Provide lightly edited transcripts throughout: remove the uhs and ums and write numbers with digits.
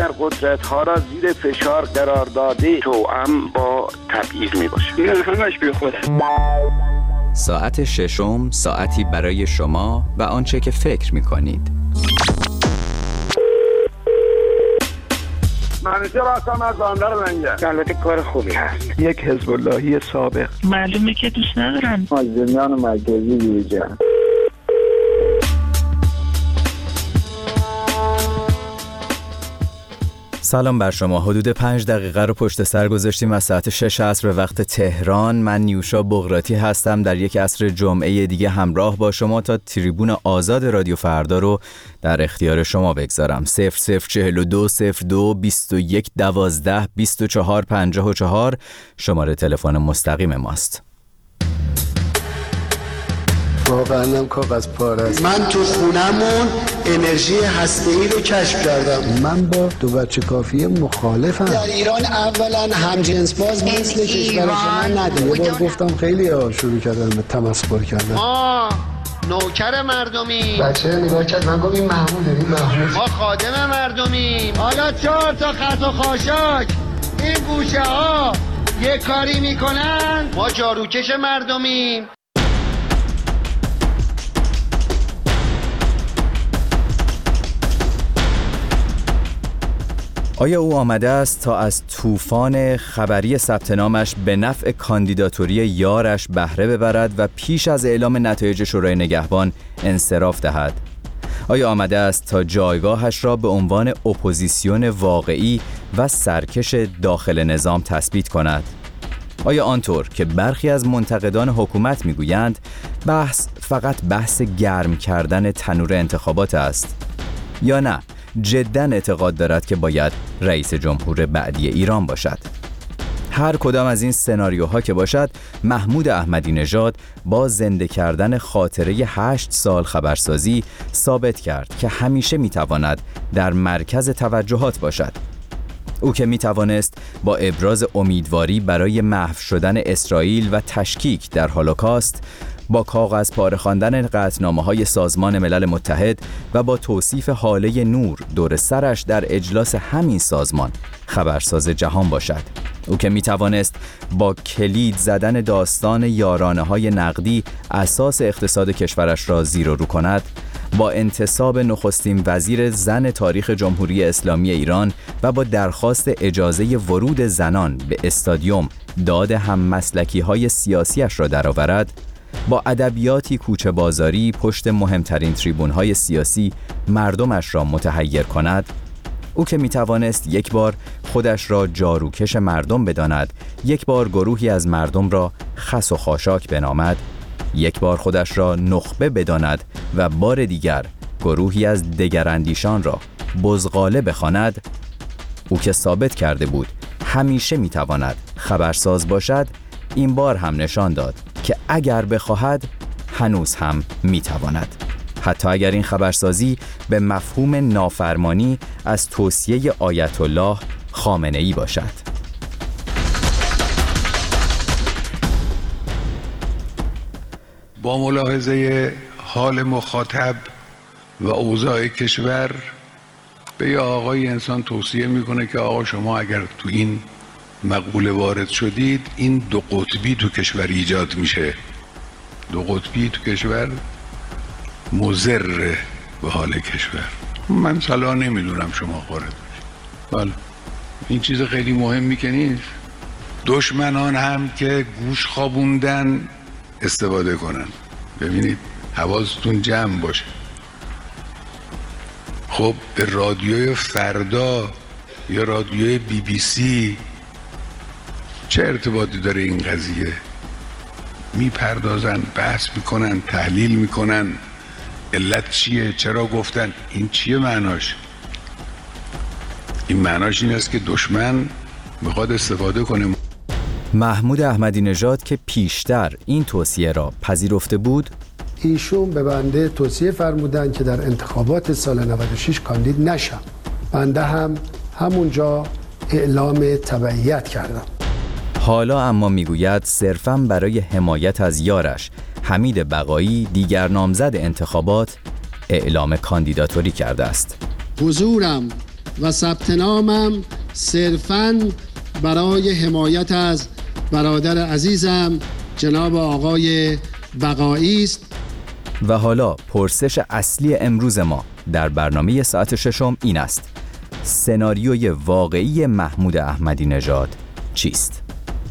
ابرقدرت‌ها را زیر فشار قرار داده توأم با تبعیض میباشه. این همش بی خوده. ساعت ششم، ساعتی برای شما و آنچه که فکر میکنید. منیجر هستم از بندر منگه. البته کار خوبی هست. یک حزب اللهی سابق. معلومه که دوست ندارن. مازدمیان مرکزی بیرجه. سلام بر شما. حدود 5 دقیقه رو پشت سر گذاشتیم از ساعت 6 عصر به وقت تهران. من نیوشا بغراتی هستم. در یک عصر جمعه دیگه همراه با شما تا تریبون آزاد رادیو فردا رو در اختیار شما بگذارم. 0042 02 21 12 24 54 شماره تلفن مستقیم ماست. واقعا کاغذ پاره است. من تو خونمون انرژی هسته‌ای رو کشف کردم. من با دو بچه کافی مخالفم. در ایران اولا همجنس باز مثل کشور شما نداره. یه بار گفتم خیلی شروع کردن به تمسخر کردن. نوکر مردمی. بچه نگاه کرد من گفتم این محموده، این محمود. ما خادم مردمیم. حالا 4 تا خط و خاشاک این گوشه ها یه کاری میکنن. ما جاروکش مردمیم. آیا او آمده است تا از طوفان خبری ثبت نامش به نفع کاندیداتوری یارش بهره ببرد و پیش از اعلام نتایج شورای نگهبان انصراف دهد؟ آیا آمده است تا جایگاهش را به عنوان اپوزیسیون واقعی و سرکش داخل نظام تثبیت کند؟ آیا آنطور که برخی از منتقدان حکومت میگویند بحث فقط بحث گرم کردن تنور انتخابات است؟ یا نه جداً اعتقاد دارد که باید رئیس جمهور بعدی ایران باشد؟ هر کدام از این سناریوها که باشد، محمود احمدی نژاد با زنده کردن خاطره 8 سال خبرسازی ثابت کرد که همیشه میتواند در مرکز توجهات باشد. او که میتوانست با ابراز امیدواری برای محو شدن اسرائیل و تشکیک در هولوکاست، با کاغذ پاره خواندن قطعنامه‌های سازمان ملل متحد و با توصیف حاله نور دور سرش در اجلاس همین سازمان خبرساز جهان باشد. او که میتوانست با کلید زدن داستان یارانه‌های نقدی اساس اقتصاد کشورش را زیر و رو کند، با انتصاب نخستین وزیر زن تاریخ جمهوری اسلامی ایران و با درخواست اجازه ورود زنان به استادیوم داد هم مسلکی‌های سیاسیش را درآورد، با ادبیاتی کوچه بازاری پشت مهمترین تریبون‌های سیاسی مردمش را متحیر کند. او که میتوانست یک بار خودش را جاروکش مردم بداند، یک بار گروهی از مردم را خس و خاشاک بنامد، یک بار خودش را نخبه بداند و بار دیگر گروهی از دگراندیشان را بزغاله بخواند. او که ثابت کرده بود همیشه میتواند خبرساز باشد، این بار هم نشان داد که اگر بخواهد هنوز هم میتواند، حتی اگر این خبرسازی به مفهوم نافرمانی از توصیه آیت الله خامنه‌ای باشد. با ملاحظه حال مخاطب و اوضاع کشور به یه آقای انسان توصیه میکنه که آقا شما اگر تو این مقوله وارد شدید، این دو قطبی تو کشور ایجاد میشه. دو قطبی تو کشور مضر به حال کشور. من صلاح نمیدونم شما وارد بشید. ولی این چیز خیلی مهمی که نیست. دشمنان هم که گوش خوابوندن استفاده کنن. ببینید حواستون جمع باشه. خب به رادیوی فردا یا رادیوی BBC چه ارتباطی داره این قضیه؟ میپردازن، بحث میکنن، تحلیل میکنن، علت چیه، چرا گفتن، این چیه معناش؟ این معناش این است که دشمن میخواد استفاده کنه. محمود احمدی نژاد که پیشتر این توصیه را پذیرفته بود، ایشون به بنده توصیه فرمودن که در انتخابات سال 96 کاندید نشم. بنده هم همونجا اعلام تبعیت کردم. حالا اما میگوید صرفاً برای حمایت از یارش حمید بقایی، دیگر نامزد انتخابات، اعلام کاندیداتوری کرده است. حضورم و ثبت نامم صرفاً برای حمایت از برادر عزیزم جناب آقای بقایی است. و حالا پرسش اصلی امروز ما در برنامه ساعت ششم این است: سناریوی واقعی محمود احمدی نژاد چیست؟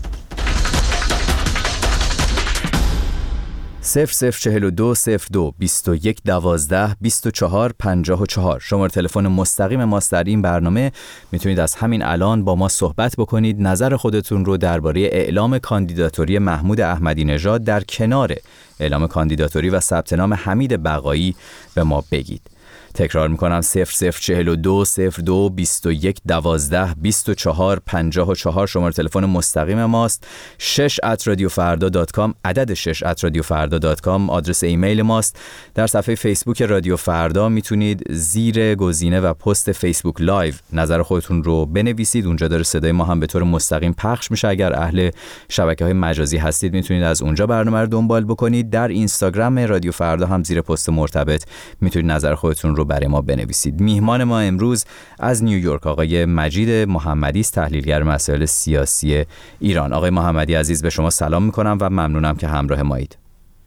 0042 02 21 12 24 54 شماره تلفن مستقیم ماست در این برنامه. میتونید از همین الان با ما صحبت بکنید، نظر خودتون رو درباره اعلام کاندیداتوری محمود احمدی نژاد در کنار اعلام کاندیداتوری و ثبت نام حمید بقایی به ما بگید. تکرار میکنم 0042 02 21 12 24 54 شماره تلفن مستقیم ماست. 6@radiofarda.com عدد 6@radiofarda.com آدرس ایمیل ماست. در صفحه فیسبوک رادیو فردا میتونید زیر گزینه و پست فیسبوک لایو نظر خودتون رو بنویسید. اونجا داره صدای ما هم به طور مستقیم پخش میشه. اگر اهل شبکه‌های مجازی هستید میتونید از اونجا برنامه رو دنبال بکنید. در اینستاگرام رادیو فردا هم زیر پست مرتبط میتونید نظر خودتون رو برای ما بنویسید. میهمان ما امروز از نیویورک آقای مجید محمدی است، تحلیلگر مسائل سیاسی ایران. آقای محمدی عزیز به شما سلام میکنم و ممنونم که همراه مایید.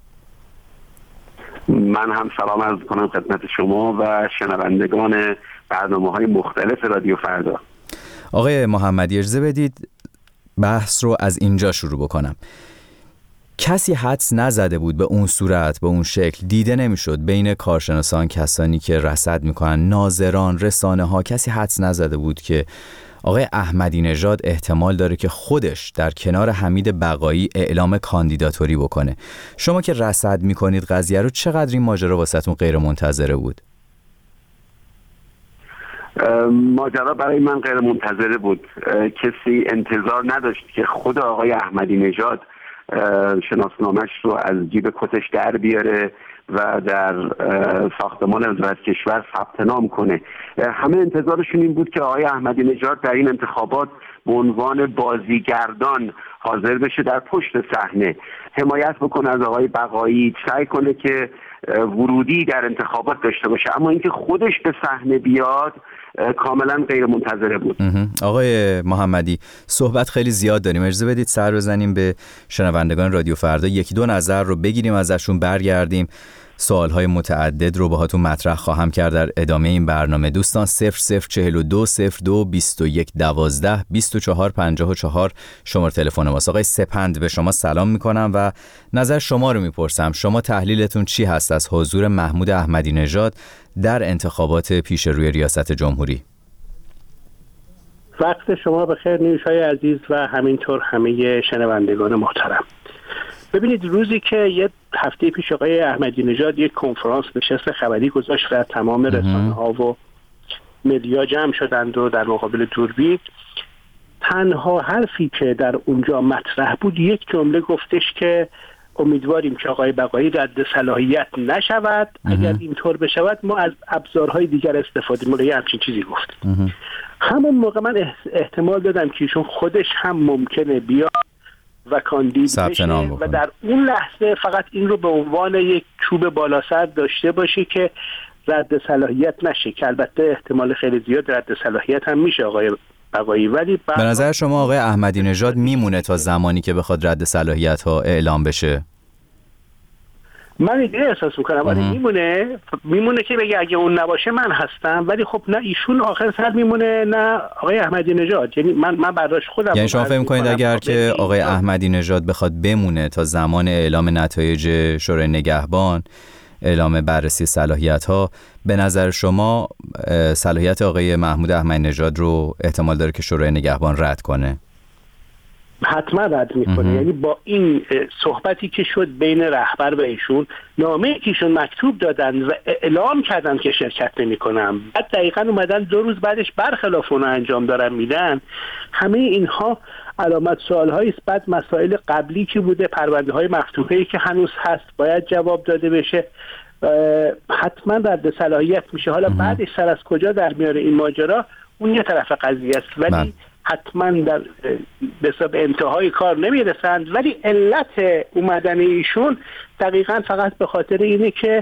من هم سلام عرض کنم خدمت شما و شنوندگان برنامه‌های مختلف رادیو فردا. آقای محمدی اجازه بدید بحث رو از اینجا شروع بکنم. کسی حدس نزده بود به اون صورت، به اون شکل، دیده نمیشد بین کارشناسان، کسانی که رصد میکنن، ناظران، رسانه ها، کسی حدس نزده بود که آقای احمدی نژاد احتمال داره که خودش در کنار حمید بقایی اعلام کاندیداتوری بکنه. شما که رصد میکنید قضیه رو، چقدر این ماجرا واسهتون غیر منتظره بود؟ ماجرا برای من غیر منتظره بود. کسی انتظار نداشت که خود آقای احمدی نژاد شناسنامه‌اش رو از جیب کتش در بیاره و در ساختمان وزارت کشور ثبت نام کنه. همه انتظارشون این بود که آقای احمدی نژاد در این انتخابات به عنوان بازیگردان حاضر بشه، در پشت صحنه حمایت بکنه از آقای بقایی، سعی کنه که ورودی در انتخابات داشته باشه. اما اینکه خودش به صحنه بیاد کاملا غیر منتظره بود. آقای محمدی، صحبت خیلی زیاد داریم، اجازه بدید سر بزنیم به شنوندگان رادیو فردا، یکی دو نظر رو بگیریم ازشون، برگردیم سوالهای متعدد رو باهاتون مطرح خواهم کرد در ادامه این برنامه. دوستان 0042 02 21 12 24 54 شماره تلفن ماست. آقای سپند به شما سلام میکنم و نظر شما رو میپرسم. شما تحلیلتون چی هست از حضور محمود احمدی نژاد در انتخابات پیش روی ریاست جمهوری؟ وقت شما بخیر نیوشای عزیز و همینطور همه شنوندگان محترم. ببینید، روزی که یه هفته پیش آقای احمدی نژاد یک کنفرانس نشست خبری گذاشت و تمام رسانه‌ها و مدیا جمع شدند و در مقابل دوربین، تنها حرفی که در اونجا مطرح بود یک جمله گفتش که امیدواریم که آقای بقایی رد صلاحیت نشود. اگر اینطور بشود ما از ابزارهای دیگر استفاده می‌کنیم. همچین چیزی گفت. همون موقع من احتمال دادم که ایشون خودش هم ممکنه بیاد و کاندید بشه و در اون لحظه فقط این رو به عنوان یک چوب بالا سر داشته باشه که رد صلاحیت نشه، که البته احتمال خیلی زیاد رد صلاحیت هم میشه آقای بقایی. ولی به نظر شما آقای احمدی نژاد میمونه تا زمانی که بخواد رد صلاحیت ها اعلام بشه؟ من اینجوری احساس میکنم ولی میمونه که بگه اگه اون نباشه من هستم. ولی خب نه ایشون آخر سر میمونه نه آقای احمدی نژاد. یعنی من برداشت خودم. یعنی شما فکر میکنید اگر که آقای احمدی نژاد بخواد بمونه تا زمان اعلام نتایج شورای نگهبان، اعلام بررسی صلاحیت ها، به نظر شما صلاحیت آقای محمود احمدی نژاد رو احتمال داره که شورای نگهبان رد کنه؟ حتما رد میکنه. یعنی با این صحبتی که شد بین رهبر و ایشون، نامه‌ای که ایشون مکتوب دادن و اعلام کردن که شرکت نمی‌کنن، بعد دقیقاً اومدن 2 روز بعدش برخلاف اون انجام دارن میدن، همه اینها علامت سوال‌هایی است. بعد مسائل قبلی که بوده، پرونده‌های مفتوحه‌ای که هنوز هست باید جواب داده بشه، حتما رد صلاحیت میشه. حالا بعدش سر از کجا در میاره این ماجرا، اون یه طرف قضیه است. ولی حتما در به انتهای کار نمیرسند. ولی علت اومدن ایشون دقیقاً فقط به خاطر اینه که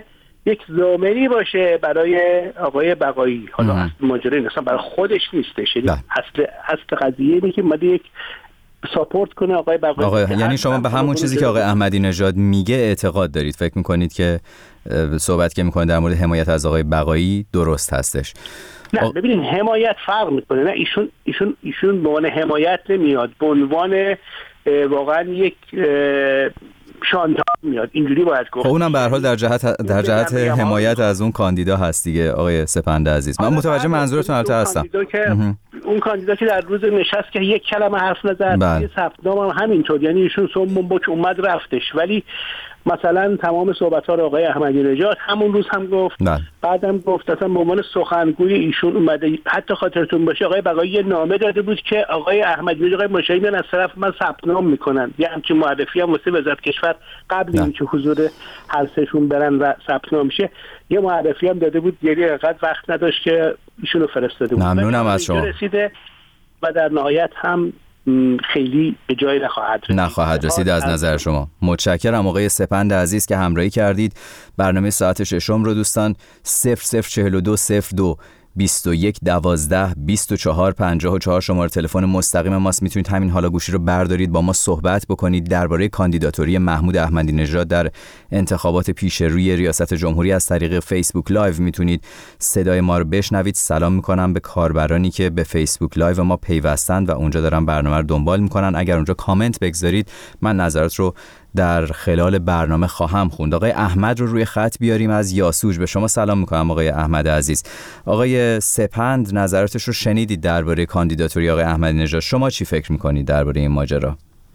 یک ضامنی باشه برای آقای بقایی. حالا اصل ماجرا اصلا برای خودش نیستش، یعنی اصل قضیه اینه که اومده یک ساپورت کنه آقای بقایی. یعنی شما به همون چیزی که آقای احمدی نژاد میگه اعتقاد دارید، فکر میکنید که صحبت که میکنه در مورد حمایت از آقای بقایی درست هستش؟ نه ببینید حمایت فرق میکنه. نه ایشون به عنوان حمایت نمیاد، به عنوان واقعا یک شانتاژ میاد، اینجوری باید گفت. اونم به هر حال در جهت حمایت از اون کاندیدا هست دیگه آقای سپند عزیز. من متوجه منظورتون هستم. اون کاندیدا که در روز نشست که یک کلمه حرف نزد، یه ثبتنامه هم همینطور، یعنی ایشون صمم بک اومد رفتش. ولی مثلا تمام صحبت‌ها رو آقای احمدی نژاد همون روز هم گفت، بعدم گفت اصلا به عنوان سخنگوی ایشون اومده. حتی خاطرتون باشه آقای بقایی یه نامه داده بود که آقای احمدی نژاد، آقای مشاهی میان از طرف من ثبت‌نام میکنن، یه همچین معرفی هم واسه وزارت کشور قبل اینکه حضور هر سهشون برن و ثبت‌نام میشه یه معرفی هم داده بود، یعنی انقدر وقت نداشت که ایشونو فرستاده بود. ممنونم از شما. رسیده و در نهایت هم خیلی به جای نخواهد رسید از نظر شما. متشکرم آقای سپند عزیز که همراهی کردید. برنامه ساعت ششم رو دوستان 004202 21 12 24 54 شماره تلفن مستقیم ماست. میتونید همین حالا گوشی رو بردارید با ما صحبت بکنید درباره کاندیداتوری محمود احمدی نژاد در انتخابات پیش روی ریاست جمهوری. از طریق فیسبوک لایو میتونید صدای ما رو بشنوید. سلام میکنم به کاربرانی که به فیسبوک لایو ما پیوستند و اونجا دارن برنامه رو دنبال میکنن. اگر اونجا کامنت بگذارید من نظرات رو در خلال برنامه خواهم خوند. آقای احمد رو روی خط بیاریم از یاسوج. به شما سلام میکنم آقای احمد عزیز. آقای سپند نظراتش رو شنیدید درباره کاندیداتوری آقای احمدی نژاد. شما چی فکر میکنید درباره این ماجرا؟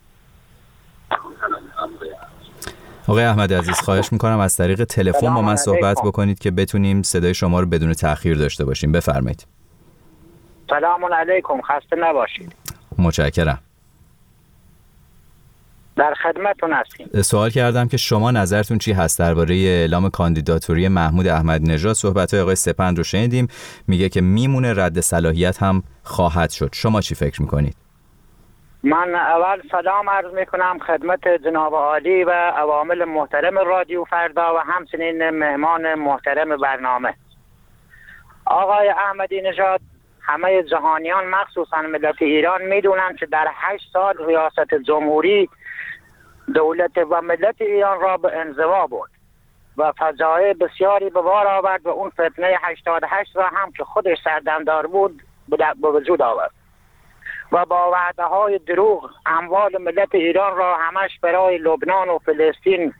آقای احمد عزیز خواهش میکنم از طریق تلفن با من صحبت بکنید که بتونیم صدای شما رو بدون تأخیر داشته باشیم. بفرمایید. سلام علیکم، خسته نباشید. متشکرم. در خدمتتون هستیم. سوال کردم که شما نظرتون چی هست درباره اعلام کاندیداتوری محمود احمدی نژاد. صحبت‌های آقای سپند رو شنیدیم، میگه که میمونه، رد صلاحیت هم خواهد شد. شما چی فکر میکنید؟ من اول سلام عرض میکنم خدمت جناب عالی و عوامل محترم رادیو فردا و همچنین مهمان محترم برنامه. آقای احمدی نژاد همه جهانیان مخصوصا ملت ایران میدونن که در 8 سال ریاست جمهوری دولت و ملت ایران را به انزوا برد و فجایع بسیاری به بار آورد و اون فتنه 88 را هم که خودش سردمدار بود به وجود آورد و با وعده های دروغ اموال ملت ایران را همش برای لبنان و فلسطین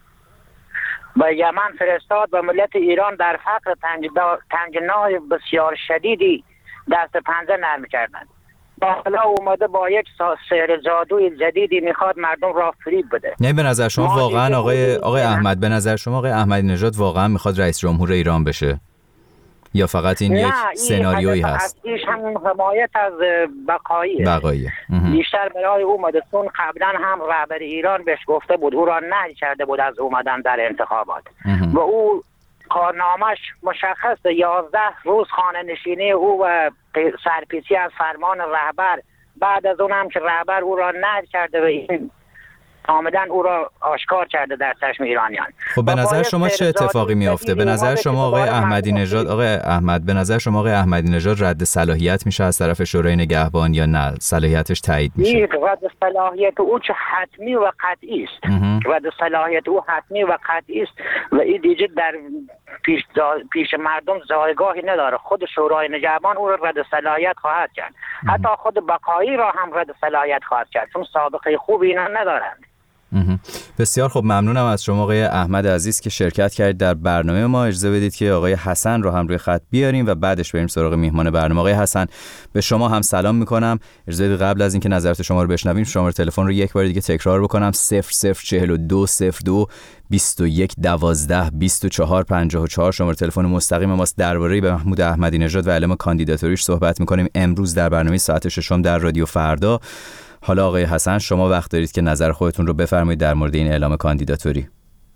و یمن فرستاد و ملت ایران در فقر تنگنای بسیار شدیدی دست پنجه نرم کردند. حالا اومده با یک سحر جادوی جدیدی میخواد مردم را فریب بده. نه به نظر شما واقعا آقای احمد، به نظر شما آقای احمدی نژاد واقعا میخواد رئیس جمهور ایران بشه یا فقط این یک سناریویی هست؟ ایش هم حمایت از بقایی بیشتر برای اومده، چون قبلا هم رهبر ایران بهش گفته بود، او را نهی کرده بود از اومدن در انتخابات و او کارنامش مشخص 11 روز خانه نشینی او و سرپیچی از فرمان رهبر، بعد از اون هم که رهبر او را نهی کرده و این کاملا او را آشکار کرده در چشم ایرانیان. خب به نظر شما چه اتفاقی میافته؟ به نظر شما آقای احمدی نژاد، آقای احمد، به نظر شما آقای احمدی نژاد رد صلاحیت میشه از طرف شورای نگهبان یا نه صلاحیتش تایید میشه؟ رد صلاحیت او چه حتمی و قطعی است. رد صلاحیت او حتمی و قطعی است و این دیگه در پیش مردم جایگاهی نداره. خود شورای نگهبان او را رد صلاحیت خواهد کرد. حتی خود بقایی را هم رد صلاحیت خواهد کرد، چون سابقه خوبی اینا ندارند. بسیار خوب، ممنونم از شما آقای احمد عزیز که شرکت کردید در برنامه ما. اجازه بدید که آقای حسن رو هم روی خط بیاریم و بعدش بریم سراغ میهمان برنامه. آقای حسن به شما هم سلام میکنم. اجازه بدید قبل از اینکه نظرات شما رو بشنویم شماره تلفن رو یک بار دیگه تکرار بکنم: 004202 21 12 24 54 شماره تلفن مستقیم ماست. درباره به محمود احمدی نژاد و اعلام کاندیداتوریش صحبت میکنیم امروز در برنامه ساعت ششم در رادیو فردا. حالا آقای حسن شما وقت دارید که نظر خودتون رو بفرمایید در مورد این اعلام کاندیداتوری.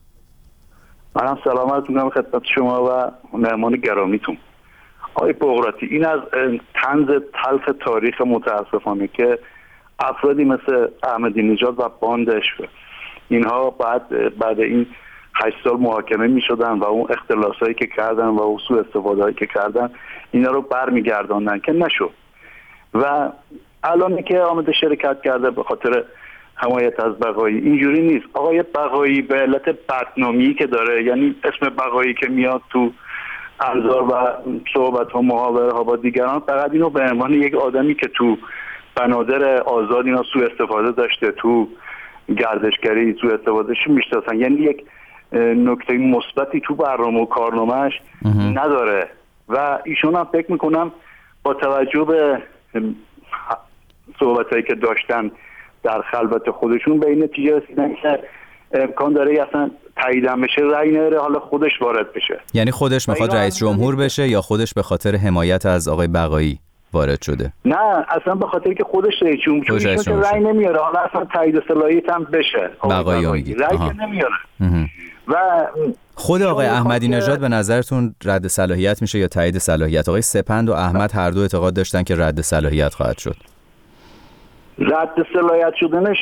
منم سلام عرض می‌کنم خدمت شما و مهمان گرامیتون. آقای بغراتی، این از طنز تلخ تاریخ متاسفانه که افرادی مثل احمدی نژاد و باندش اینها بعد این 8 سال محاکمه میشدن و اون اختلاسایی که کردن و اون سوء استفاده‌ای که کردن اینا رو برمیگرداندن که نشد. و الان که آمده شرکت کرده به خاطر حمایت از بقایی، اینجوری نیست. آقای بقایی به علت بدنامی که داره، یعنی اسم بقایی که میاد تو انظار و صحبت ها محاوره ها با دیگران، فقط اینو به عنوان یک آدمی که تو بنادر آزاد اینا سوء استفاده داشته، تو گردشگری سوء استفادهش میشناسن، یعنی یک نکته مثبتی تو برنامه و کارنامه‌اش نداره. و ایشون هم فکر میکنم با توجه به صحبتایی که داشتن در خلوت خودشون به این نتیجه رسیدن که امکان داره اصلا تایید بشه، رأی نداره، حالا خودش وارد بشه. یعنی خودش میخواد رئیس جمهور بشه یا خودش به خاطر حمایت از آقای بقایی وارد شده؟ نه، اصلا به خاطر که خودش رئیس جمهور که رأی نمیاره، حالا اصلا تایید صلاحیت هم بشه. بقایی رأی نمیاره. و خود آقای احمدی نژاد به نظرتون رد صلاحیت میشه یا تایید صلاحیت؟ آقای سپند و احمد هر دو اعتقاد داشتن که رد صلاحیت خواهد شد. رد صلاحیت شدنش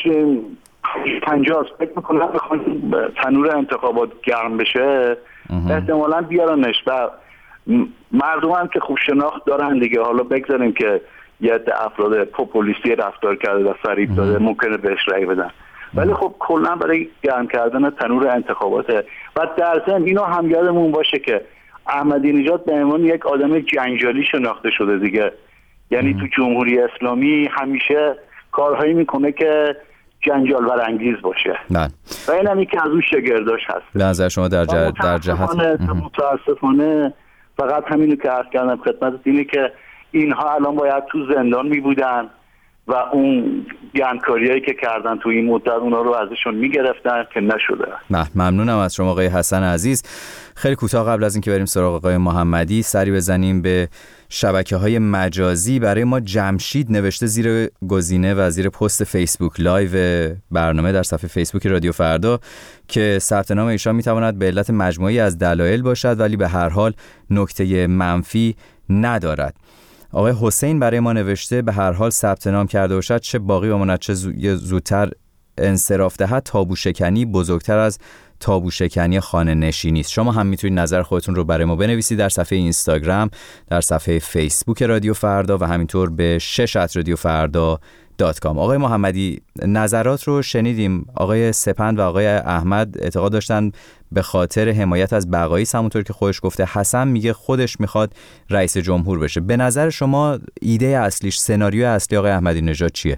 50 فکر میکنم بخوان تنور انتخابات گرم بشه احتمالاً بیارنش و مردم هم که خوب شناخت دارن دیگه. حالا بگذاریم که یه عده افراد پوپولیستی رفتار کرده و فریب داده ممکنه بهش رأی بدن، ولی خب کلا برای گرم کردن تنور انتخاباته. و در ضمن اینو هم یادمون باشه که احمدی نژاد به عنوان یک آدم جنجالی شناخته شده دیگه. یعنی تو جمهوری اسلامی همیشه کارهایی میکنه که جنجال برانگیز باشه. و این هم که از اون شگرداش هست. به نظر شما در جهت متاسفانه فقط همینو که عرض کردم خدمت اینه که اینها الان باید تو زندان میبودن و اون گندکاریایی که کردن تو این مدت اونا رو ازشون میگرفتن که نشده. ممنونم از شما آقای حسن عزیز. خیلی کوتاه قبل از اینکه بریم سراغ آقای محمدی سری بزنیم به شبکه‌های مجازی. برای ما جمشید نوشته زیر گزینه و زیر پست فیسبوک لایو برنامه در صفحه فیسبوک رادیو فردا که ثبت نام ایشان میتواند به علت مجموعی از دلایل باشد ولی به هر حال نکته منفی ندارد. آقای حسین برای ما نوشته به هر حال ثبت نام کرده باشد چه باقی بماند چه زودتر انصراف دهد، تابو شکنی بزرگتر از تابو شکنی خانه نشینی است. شما هم میتونید نظر خودتون رو برای ما بنویسید در صفحه اینستاگرام، در صفحه فیسبوک رادیو فردا و همینطور به @radiofarda.com. آقای محمدی نظرات رو شنیدیم. آقای سپند و آقای احمد اعتقاد داشتن به خاطر حمایت از بقایی، همونطور که خودش گفته. حسن میگه خودش میخواد رئیس جمهور بشه. به نظر شما ایده اصلیش، سناریو اصلی آقای احمدی نژاد چیه؟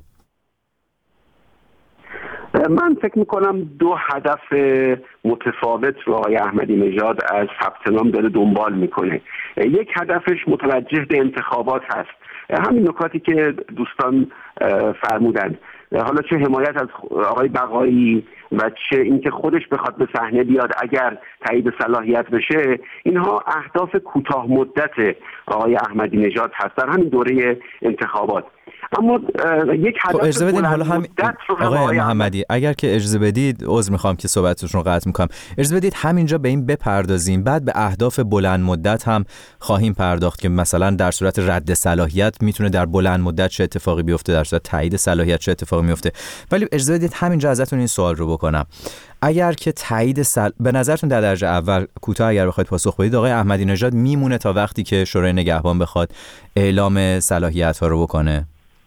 من فکر میکنم دو هدف متفاوت رو آقای احمدی نژاد از ثبت نام داره دنبال میکنه. یک هدفش متوجه به انتخابات هست، همین نکاتی که دوستان فرمودند، حالا چه حمایت از آقای بقایی و چه اینکه خودش بخواد به صحنه بیاد اگر تایید صلاحیت بشه، اینها اهداف کوتاه مدت آقای احمدی نژاد هست در همین دوره انتخابات. اما یک هدف اجازه بدین حالا هم آقای محمدی اگر که اجازه بدید، عذر میخوام که صحبتتون رو قطع میکنم، اجازه بدید همینجا به این بپردازیم، بعد به اهداف بلند مدت هم خواهیم پرداخت که مثلا در صورت رد صلاحیت میتونه در بلند مدت چه اتفاقی بیفته، در صورت تایید صلاحیت چه اتفاقی میفته. ولی اجازه بدید همینجا ازتون این سوال رو بکنم. اگر که تایید به نظرتون در درجه اول کوتاه اگر بخواید پاسخ بدید، آقای احمدی نژاد میمونه تا وقتی که شورای نگهبان بخواد اعلام صلاحیت ها رو بکنه؟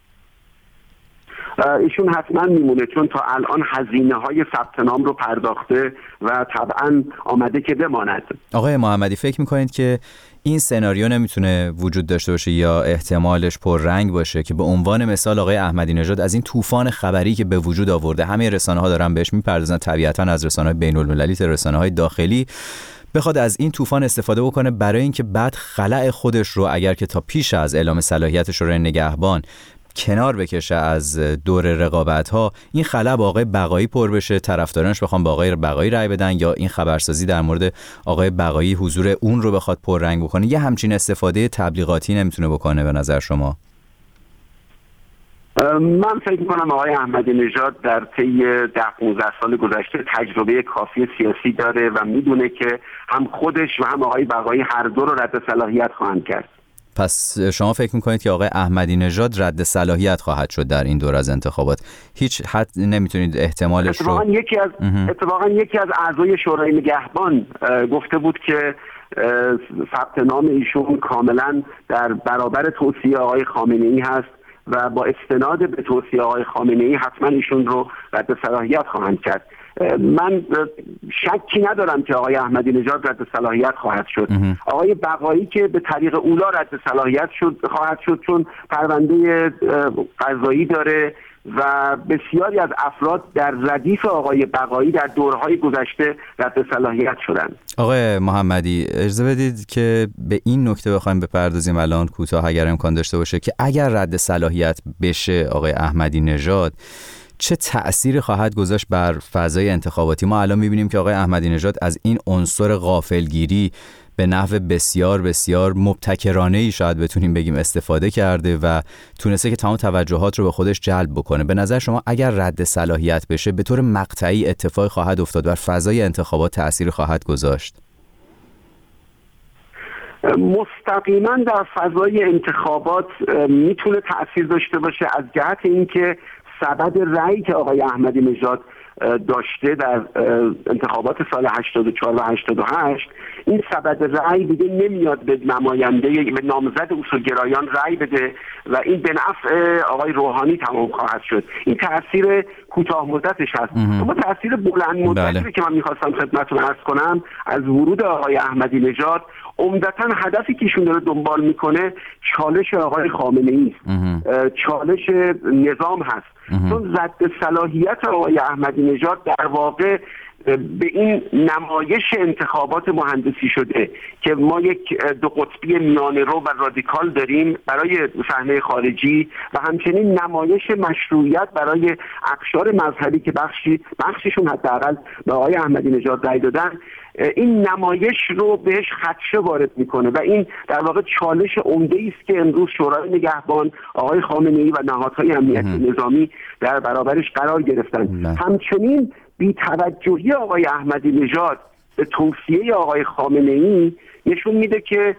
ایشون حتما میمونه، چون تا الان هزینه های ثبت نام رو پرداخته و طبعا آمده که بماند. آقای محمدی فکر میکنید که این سناریو نمیتونه وجود داشته باشه یا احتمالش پررنگ باشه که به عنوان مثال آقای احمدی نژاد از این طوفان خبری که به وجود آورده، همه رسانه‌ها دارن بهش میپردازن، طبیعتاً از رسانه‌های بین‌المللی تا رسانه‌های داخلی، بخواد از این طوفان استفاده بکنه برای اینکه بعد خلأ خودش رو اگر که تا پیش از اعلام صلاحیت شورای نگهبان کنار بکشه از دور رقابت‌ها، این خلا با آقای بقایی پر بشه، طرفدارانش بخوام با آقای بقایی رای بدن، یا این خبرسازی در مورد آقای بقایی حضور اون رو بخواد پررنگ بکنه. یه همچین استفاده تبلیغاتی نمیتونه بکنه به نظر شما؟ من فکر می‌کنم آقای احمدی نژاد در طی 10-15 سال گذشته تجربه کافی سیاسی داره و میدونه که هم خودش و هم آقای بقایی هر دو رو رد صلاحیت خواهند کرد. پس شما فکر میکنید که آقای احمدی نژاد رد صلاحیت خواهد شد در این دور از انتخابات؟ هیچ حد نمیتونید احتمالش رو؟ اتفاقا یکی از اعضای شورای نگهبان گفته بود که ثبت نام ایشون کاملا در برابر توصیه آقای خامنه‌ای هست و با استناد به توصیه آقای خامنه‌ای حتما ایشون رو رد صلاحیت خواهند کرد. من شکی ندارم که آقای احمدی نژاد رد صلاحیت خواهد شد. آقای بقایی که به طریق اولا رد صلاحیت خواهد شد، چون پرونده قضایی داره و بسیاری از افراد در ردیف آقای بقایی در دورهای گذشته رد صلاحیت شدن. آقای محمدی، اجازه بدید که به این نکته بخوایم بپردازیم الان کوتاه اگر امکان داشته باشه، که اگر رد صلاحیت بشه آقای احمدی نژاد چه تأثیری خواهد گذاشت بر فضای انتخاباتی؟ ما الان می‌بینیم که آقای احمدی نژاد از این عنصر غافلگیری به نحو بسیار بسیار مبتکرانه‌ای شاید بتونیم بگیم استفاده کرده و تونسته که تمام توجهات رو به خودش جلب بکنه. به نظر شما اگر رد صلاحیت بشه به طور مقطعی اتفاق خواهد افتاد بر فضای انتخابات تأثیری خواهد گذاشت؟ مستقیما در فضای انتخابات میتونه تأثیر داشته باشه، از جهت اینکه سبد رأی که آقای احمدی نژاد داشته در انتخابات سال 84 و 88 این سبد رأی دیگه نمیاد به نماینده به نامزد اصولگرایان رأی بده و این به نفع آقای روحانی تمام خواهد شد. این تأثیر کوتاه مدتش هست. اما تأثیر بلند مدتی که من میخواستم خدمتتون عرض کنم از ورود آقای احمدی نژاد، عمدتاً هدفی که ایشون داره دنبال میکنه چالش آقای خامنه‌ای است، چالش نظام هست. چون رد صلاحیت آقای احمدی نژاد در واقع به این نمایش انتخابات مهندسی شده که ما یک دو قطبی میانه رو و رادیکال داریم برای صحنه خارجی و همچنین نمایش مشروعیت برای اقشار مذهبی که بخششون حداقل به آقای احمدی نژاد رأی دادن. این نمایش رو بهش خدشه وارد میکنه و این در واقع چالش عمده‌ای است که امروز شورای نگهبان، آقای خامنه‌ای و نهادهای امنیتی نظامی در برابرش قرار گرفتن. همچنین بی‌توجهی آقای احمدی نژاد به توصیه آقای خامنه‌ای نشون میده که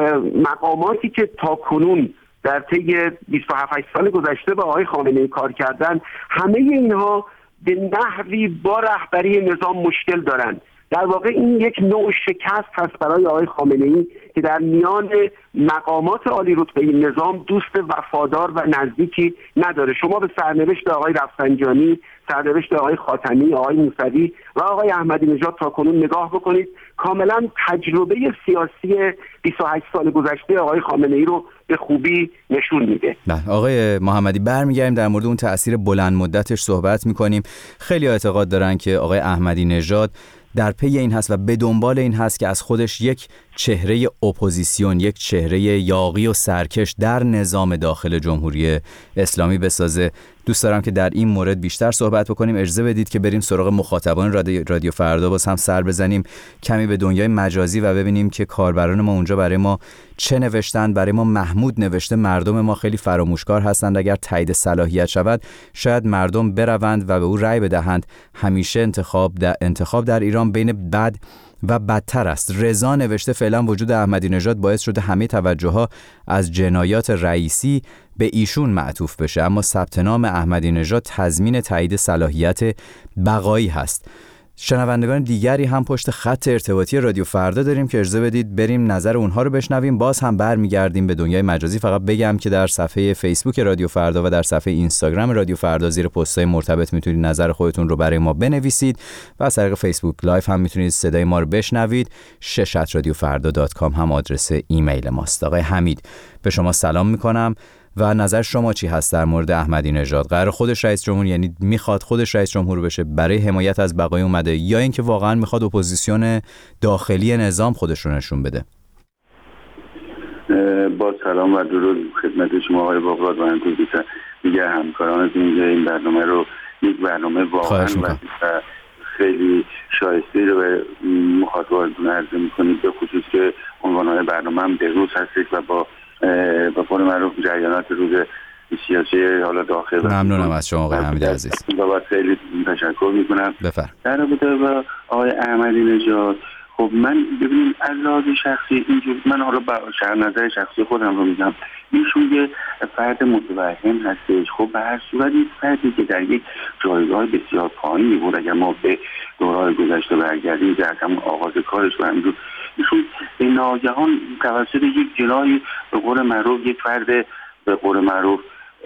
مقاماتی که تاکنون در طی 27 سال گذشته با آقای خامنه‌ای کار کردن، همه اینها به نحوی با رهبری نظام مشکل دارند. در واقع این یک نوع شکست هست برای آقای خامنه‌ای که در میان مقامات عالی رتبه نظام دوست وفادار و نزدیکی نداره. شما به سرنوشت آقای رفسنجانی، سرنوشت آقای خاتمی، آقای موسوی و آقای احمدی نژاد تاکنون نگاه بکنید، کاملا تجربه سیاسی 28 سال گذشته آقای خامنه‌ای رو به خوبی نشون میده. آقای محمدی، برمیگردیم در مورد اون تأثیر بلند مدتش صحبت میکنیم. خیلی اعتقاد دارن که آقای احمدی نژاد در پی این هست و به دنبال این هست که از خودش یک چهره اپوزیسیون، یک چهره یاغی و سرکش در نظام داخل جمهوری اسلامی بسازه. دوست دارم که در این مورد بیشتر صحبت بکنیم. اجازه بدید که بریم سراغ مخاطبان رادیو فردا، باز هم سر بزنیم کمی به دنیای مجازی و ببینیم که کاربران ما اونجا برای ما چه نوشتن. برای ما محمود نوشته مردم ما خیلی فراموشکار هستند، اگر تایید صلاحیت شود شاید مردم بروند و به او رأی بدهند. همیشه انتخاب در ایران بین بد و بدتر است. رضا نوشته فعلا وجود احمدی نژاد باعث شده همه توجه‌ها از جنایات رئیسی به ایشون معطوف بشه، اما ثبت نام احمدی نژاد تضمین تایید صلاحیت بقایی هست. شنوندگان دیگری هم پشت خط ارتباطی رادیو فردا داریم که اجازه بدید بریم نظر اونها رو بشنویم. باز هم برمیگردیم به دنیای مجازی. فقط بگم که در صفحه فیسبوک رادیو فردا و در صفحه اینستاگرام رادیو فردا زیر پست‌های مرتبط میتونید نظر خودتون رو برای ما بنویسید و از طریق فیسبوک لایو هم میتونید صدای ما رو بشنوید. @radiofarda.com هم آدرس ایمیل ماست. آقای حمید، به شما سلام میکنم و نظر شما چی هست در مورد احمدی نژاد؟ قرار خودش رئیس جمهور، یعنی میخواد خودش رئیس جمهور بشه، برای حمایت از بقای اومده، یا اینکه واقعا میخواد اپوزیسیون داخلی نظام خودش رو نشون بده؟ با سلام و درود خدمت شما آقای بغراد و همینطور دیگر همکارانتون. این برنامه رو یک برنامه واقعا و خیلی شایسته رو به مخاطبانتون عرضه میکنید، به خصوص که عنوانهای برنامه هم به روز هستید و با قول معروف جریانات روز سیاسی حالا داخل. ممنونم از شما آقای حمید عزیز. و خیلی تشکر میکنم. بفرمایید. در رابطه با آقای احمدی نژاد، خب من ببینیم از لحاظ شخصی اینجور، من حالا نظر شخصی خودم رو میگم، ایشون یه فرد متوهم هستش. خب به هر صورت این فردی که در یک جایگاه بسیار پایینی بود، اگر ما به دوران گذشته برگردیم در همون آغاز کارش و همینجور، ایشون به ناگهان توسط یک جناحی به قول معروف یک فرد به قول معروف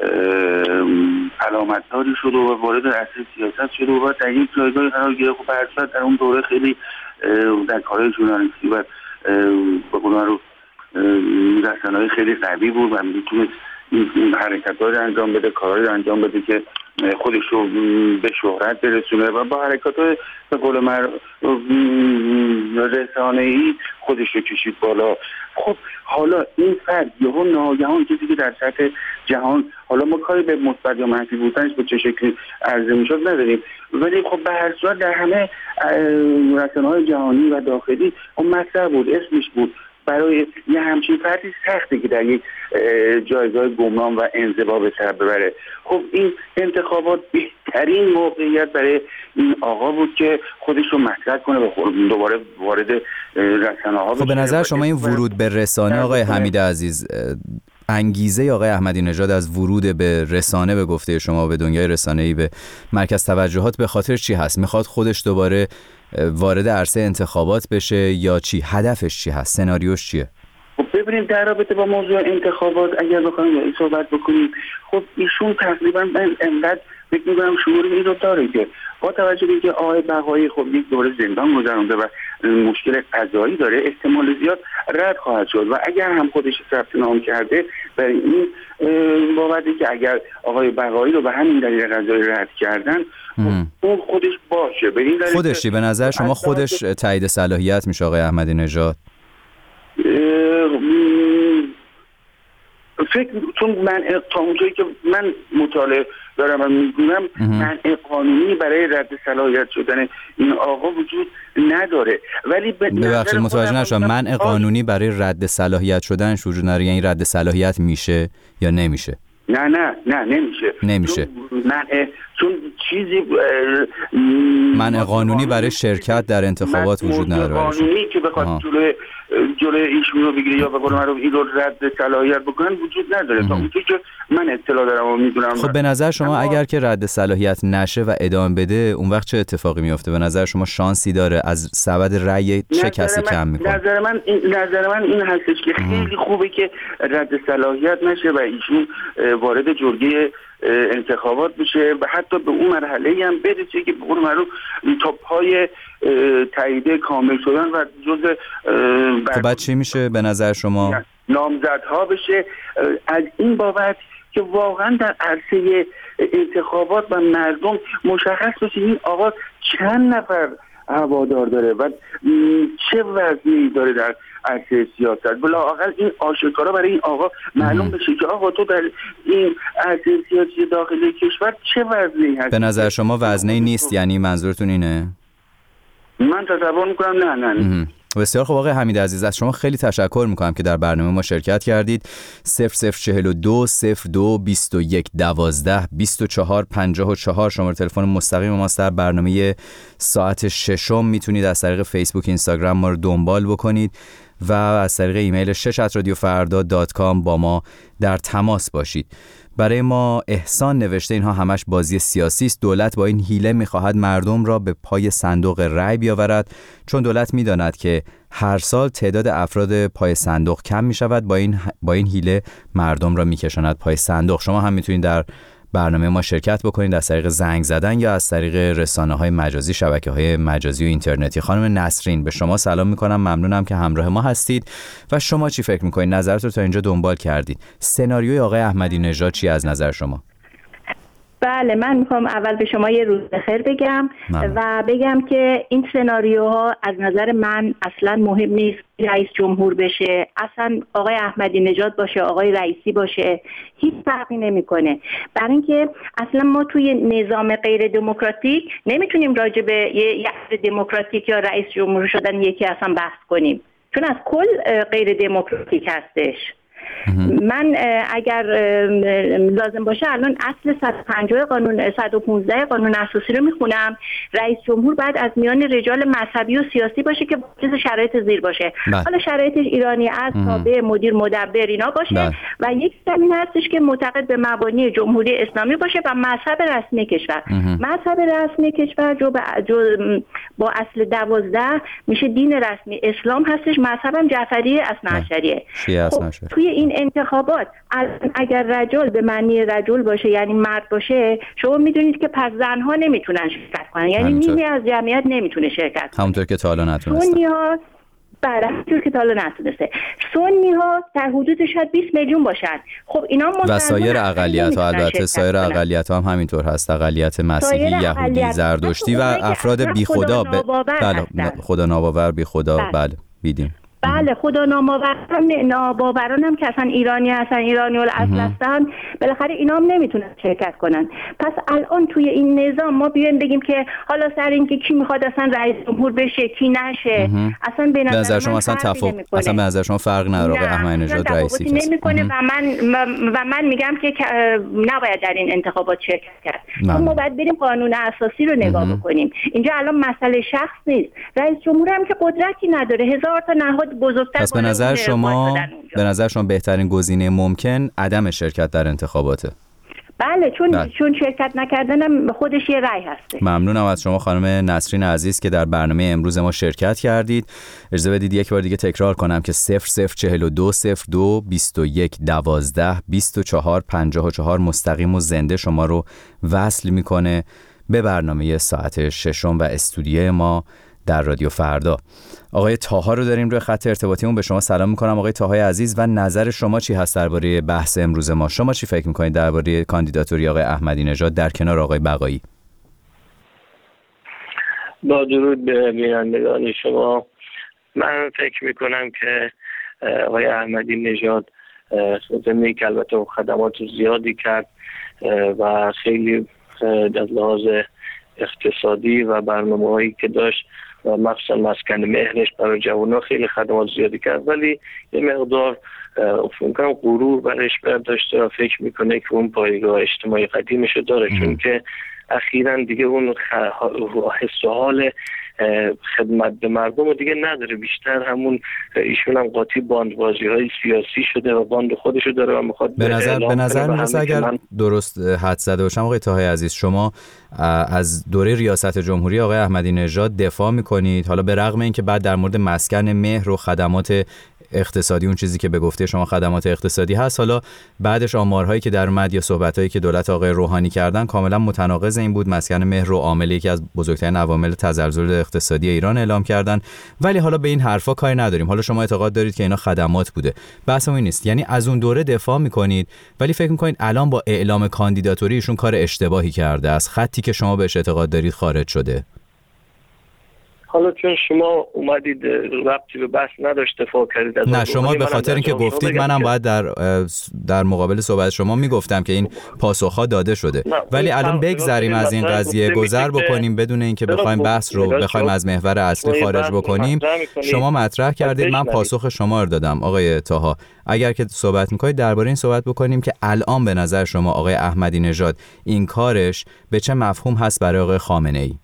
علامتداری شد و وارد عرصه سیاست شد و در یک جایگاه قرار گرفت. خب به هر صورت در اون دوره خیلی در کارهای ژورنالیستی و به قول معروف رسانه‌ای خیلی قوی بود و میتونست این حرکت‌ها رو انجام بده، کارهایی رو انجام بده که خودش رو به شهرت برسونه و با حرکت‌های به قول معروف رسانه‌ای خودش رو کشید بالا. خب حالا این فرد یهو ناگهان کسی که در سطح جهان، حالا ما کاری به مثبت یا منفی بودنش به چه شکلی عرضه میشد نداریم، ولی خب به هر صورت در همه رسانه‌های جهانی و داخلی اون مطرح بود، اسمش بود. برای یه همچین فردی سخته که در یک جایگاه گمنام و انزوا به سر ببره. خب این انتخابات بهترین موقعیت برای این آقا بود که خودش رو مطرح کنه و دوباره وارد رسانه‌ها بشه. خب به نظر شما این ورود به رسانه آقای حمید عزیز، انگیزه آقای احمدی نژاد از ورود به رسانه به گفته شما به دنیای رسانه‌ای به مرکز توجهات به خاطر چی هست؟ میخواد خودش دوباره وارد عرصه انتخابات بشه یا چی؟ هدفش چی هست؟ سناریوش چیه؟ خب ببینید در رابطه با موضوع انتخابات اگر بخوایم صحبت بکنیم، خب ایشون تقریبا من انقدر فکر می‌کنم شعور این رو داره که با توجه به اینکه آقای بقایی خب یک دوره زندان گذرونده و مشکل قضایی داره، احتمال زیاد رد خواهد شد و اگر هم خودش ثبت نام کرده برای این بابتی که اگر آقای بقایی رو به همین دلیل قضایی رد کردن اون خودش باشه. به این دلیل خودشی به نظر شما خودش تایید صلاحیت میشه آقای احمدی نژاد؟ فکر چون من تا اونجایی که من مطالعه دارم و میگونم منع قانونی برای رد صلاحیت شدن این آقا وجود نداره. ولی ببخشید متوجه نشدم، منع قانونی برای رد صلاحیت شدنش وجود نداره، یعنی رد صلاحیت میشه یا نمیشه؟ نه نمیشه. چون چیزی منع قانونی برای شرکت در انتخابات وجود نداره. قانونی که بخواد جلوی ایشون رو بگیره یا به قول معروف این رو رد صلاحیت بکنن وجود نداره تا اونجایی که من اطلاع دارم و میدونم. خب به نظر شما اگر که رد صلاحیت نشه و ادامه بده اون وقت چه اتفاقی میفته؟ به نظر شما شانسی داره؟ از سبد رأی چه کسی کم میکنه؟ نظر من این هستش که خیلی خوبه که رد صلاحیت نشه و ایشون وارد جرگه انتخابات بشه و حتی به اون مرحله هم برسه که به قول معروف تا پای تایید کامل شدن و جزء خب بعد چی میشه به نظر شما؟ نامزدها بشه. از این بابت که واقعا در عرصه انتخابات و مردم مشخص بشه این آقا چند نفر هوادار داره و چه وزنی داره در عرصه سیاست. بلااقل این آشکارا برای این آقا معلوم بشه که آقا تو در این عرصه سیاسی داخلی کشور چه وزنی هست. به نظر شما وزنی نیست، یعنی منظورتون اینه؟ من تصور میکنم نه. بسیار خوب آقای حمید عزیز، از شما خیلی تشکر میکنم که در برنامه ما شرکت کردید. 0042 02 21 12 24 54 شماره تلفن مستقیم ماست. در برنامه ساعت ششم میتونید از طریق فیسبوک اینستاگرام ما رو دنبال بکنید و از طریق ایمیل شش@radiofarda.com با ما در تماس باشید. برای ما احسان نوشته اینها همش بازی سیاسی است. دولت با این حیله می‌خواهد مردم را به پای صندوق رای بیاورد، چون دولت می‌داند که هر سال تعداد افراد پای صندوق کم می‌شود. با این حیله مردم را می‌کشاند پای صندوق. شما هم می‌تونید در برنامه ما شرکت بکنید از طریق زنگ زدن یا از طریق رسانه‌های مجازی، شبکه‌های مجازی و اینترنتی. خانم نسرین به شما سلام می‌کنم، ممنونم که همراه ما هستید. و شما چی فکر می‌کنید؟ نظرتون تا اینجا دنبال کردید. سناریوی آقای احمدی نژاد چی از نظر شما؟ بله، من میخوام اول به شما یه روز بخیر بگم و بگم که این سناریوها از نظر من اصلا مهم نیست. رئیس جمهور بشه، اصلا آقای احمدی نژاد باشه، آقای رئیسی باشه، هیچ فرقی نمیکنه. برای اینکه اصلا ما توی نظام غیر دموکراتیک نمیتونیم راجع به یه دموکراتیک یا رئیس جمهور شدن یکی اصلا بحث کنیم، چون از کل غیر دموکراتیک هستش. من اگر لازم باشه الان اصل 150 قانون 115 قانون اساسی رو میخونم. رئیس جمهور بعد از میان رجال مذهبی و سیاسی باشه که چیز شرایط زیر باشه. حالا شرایط ایرانی از تابع مدیر مدبر اینا باشه و یک زمین هستش که معتقد به مبانی جمهوری اسلامی باشه و مذهب رسمی کشور. مذهب رسمی کشور با اصل 12 میشه دین رسمی اسلام هستش. مذهبم جعفری اثناعشریه. خب توی این انتخابات اگر رجل به معنی رجل باشه یعنی مرد باشه، شما میدونید که پس زنها نمیتونن شرکت کنن، یعنی نیمی از جمعیت نمیتونه شرکت کنه. همونطور که تا حالا نتونستن. همونطور که تا حالا نتونسته. سنی ها در حدود شاید 20 میلیون باشن. خب اینا و سایر اقلیت ها، البته سایر اقلیت ها هم همینطور هست، اقلیت مسیحی، یهودی، زرتشتی و افراد بی خدا. بله خدا ناباور، بی خدا. بله بیدیم. بله خدا ناباوران هم که اصلا ایرانی هستن، ایرانی الاصل هستن، بالاخره اینا هم نمیتونن شرکت کنن. پس الان توی این نظام ما بیایم بگیم که حالا سر این که کی میخواد اصلا رئیس جمهور بشه کی نشه، اصلا به نظر شما اصلا اصلا به نظر شما فرق نداره آقای احمدی نژاد رئیسی نمیکنه و من میگم که نباید در این انتخابات شرکت کرد. ما باید بریم قانون اساسی رو نگاه بکنیم. اینجا الان مسئله شخص نیست. رئیس جمهور هم که قدرتی نداره، هزار تا نهاد بزرگتر. پس به نظر شما بهترین گزینه ممکن عدم شرکت در انتخاباته. بله چون شرکت نکردنم خودش یه رأی هسته. ممنونم از شما خانم نسرین عزیز که در برنامه امروز ما شرکت کردید. اجازه بدید یک بار دیگه تکرار کنم که 0042 02 21 12 24 54 مستقیم و زنده شما رو وصل میکنه به برنامه ساعت 6 و استودیو ما در رادیو فردا. آقای طاها رو داریم روی خط ارتباطیمون. به شما سلام میکنم آقای طاهای عزیز و نظر شما چی هست درباره بحث امروز ما؟ شما چی فکر میکنید درباره کاندیداتوری آقای احمدی نژاد در کنار آقای بقایی؟ با درود به بینندگان شما، من فکر میکنم که آقای احمدی نژاد زمینی که البته خدمات زیادی کرد و خیلی از لحاظ اقتصادی و برنامه‌هایی که داشت و مخصوصا مسکن مهرش برای جوانان خیلی خدمات زیادی کرد، ولی یه مقدار فکر کنم غرور برش برداشته و فکر میکنه که اون پایگاه اجتماعی قدیمشو داره، چون که اخیراً دیگه اون حس و حال خدمت به مردم رو دیگه نداره. بیشتر همون ایشون هم قاطی باندبازی‌های سیاسی شده و باند خودشو داره و میخواد به نظر میرسه اگر درست حد زده باشم آقای طاهای عزیز، شما از دوره ریاست جمهوری آقای احمدی نژاد دفاع میکنید، حالا به رغم اینکه بعد در مورد مسکن مهر و خدمات اقتصادی، اون چیزی که به گفته شما خدمات اقتصادی هست، حالا بعدش آمارهایی که در اومد یا صحبتایی که دولت آقای روحانی کردن کاملا متناقض این بود. مسکن مهر رو عامل یکی از بزرگترین عوامل تزلزل اقتصادی ایران اعلام کردن، ولی حالا به این حرفا کاری نداریم. حالا شما اعتقاد دارید که اینا خدمات بوده، بحث این نیست. یعنی از اون دوره دفاع میکنید ولی فکر میکنید الان با اعلام کاندیداتوری ایشون کار اشتباهی کرده، از خطی که شما بهش اعتقاد دارید خارج شده. حالا چون شما اومدید ربطی به بحث نداشت دفاع کردید از نه، شما به خاطر اینکه گفتید منم باید در مقابل صحبت شما میگفتم که این پاسخها داده شده، ولی الان بگذریم از این قضیه، گذر بکنیم بدون اینکه بخوایم بحث رو بخوایم از محور اصلی خارج بکنیم. شما مطرح کردید، من پاسخ شما رو دادم آقای طاها. اگر که صحبت میکنید درباره این صحبت بکنیم که الان به نظر شما آقای احمدی نژاد این کارش به چه مفهوم هست برای آقای خامنه ای؟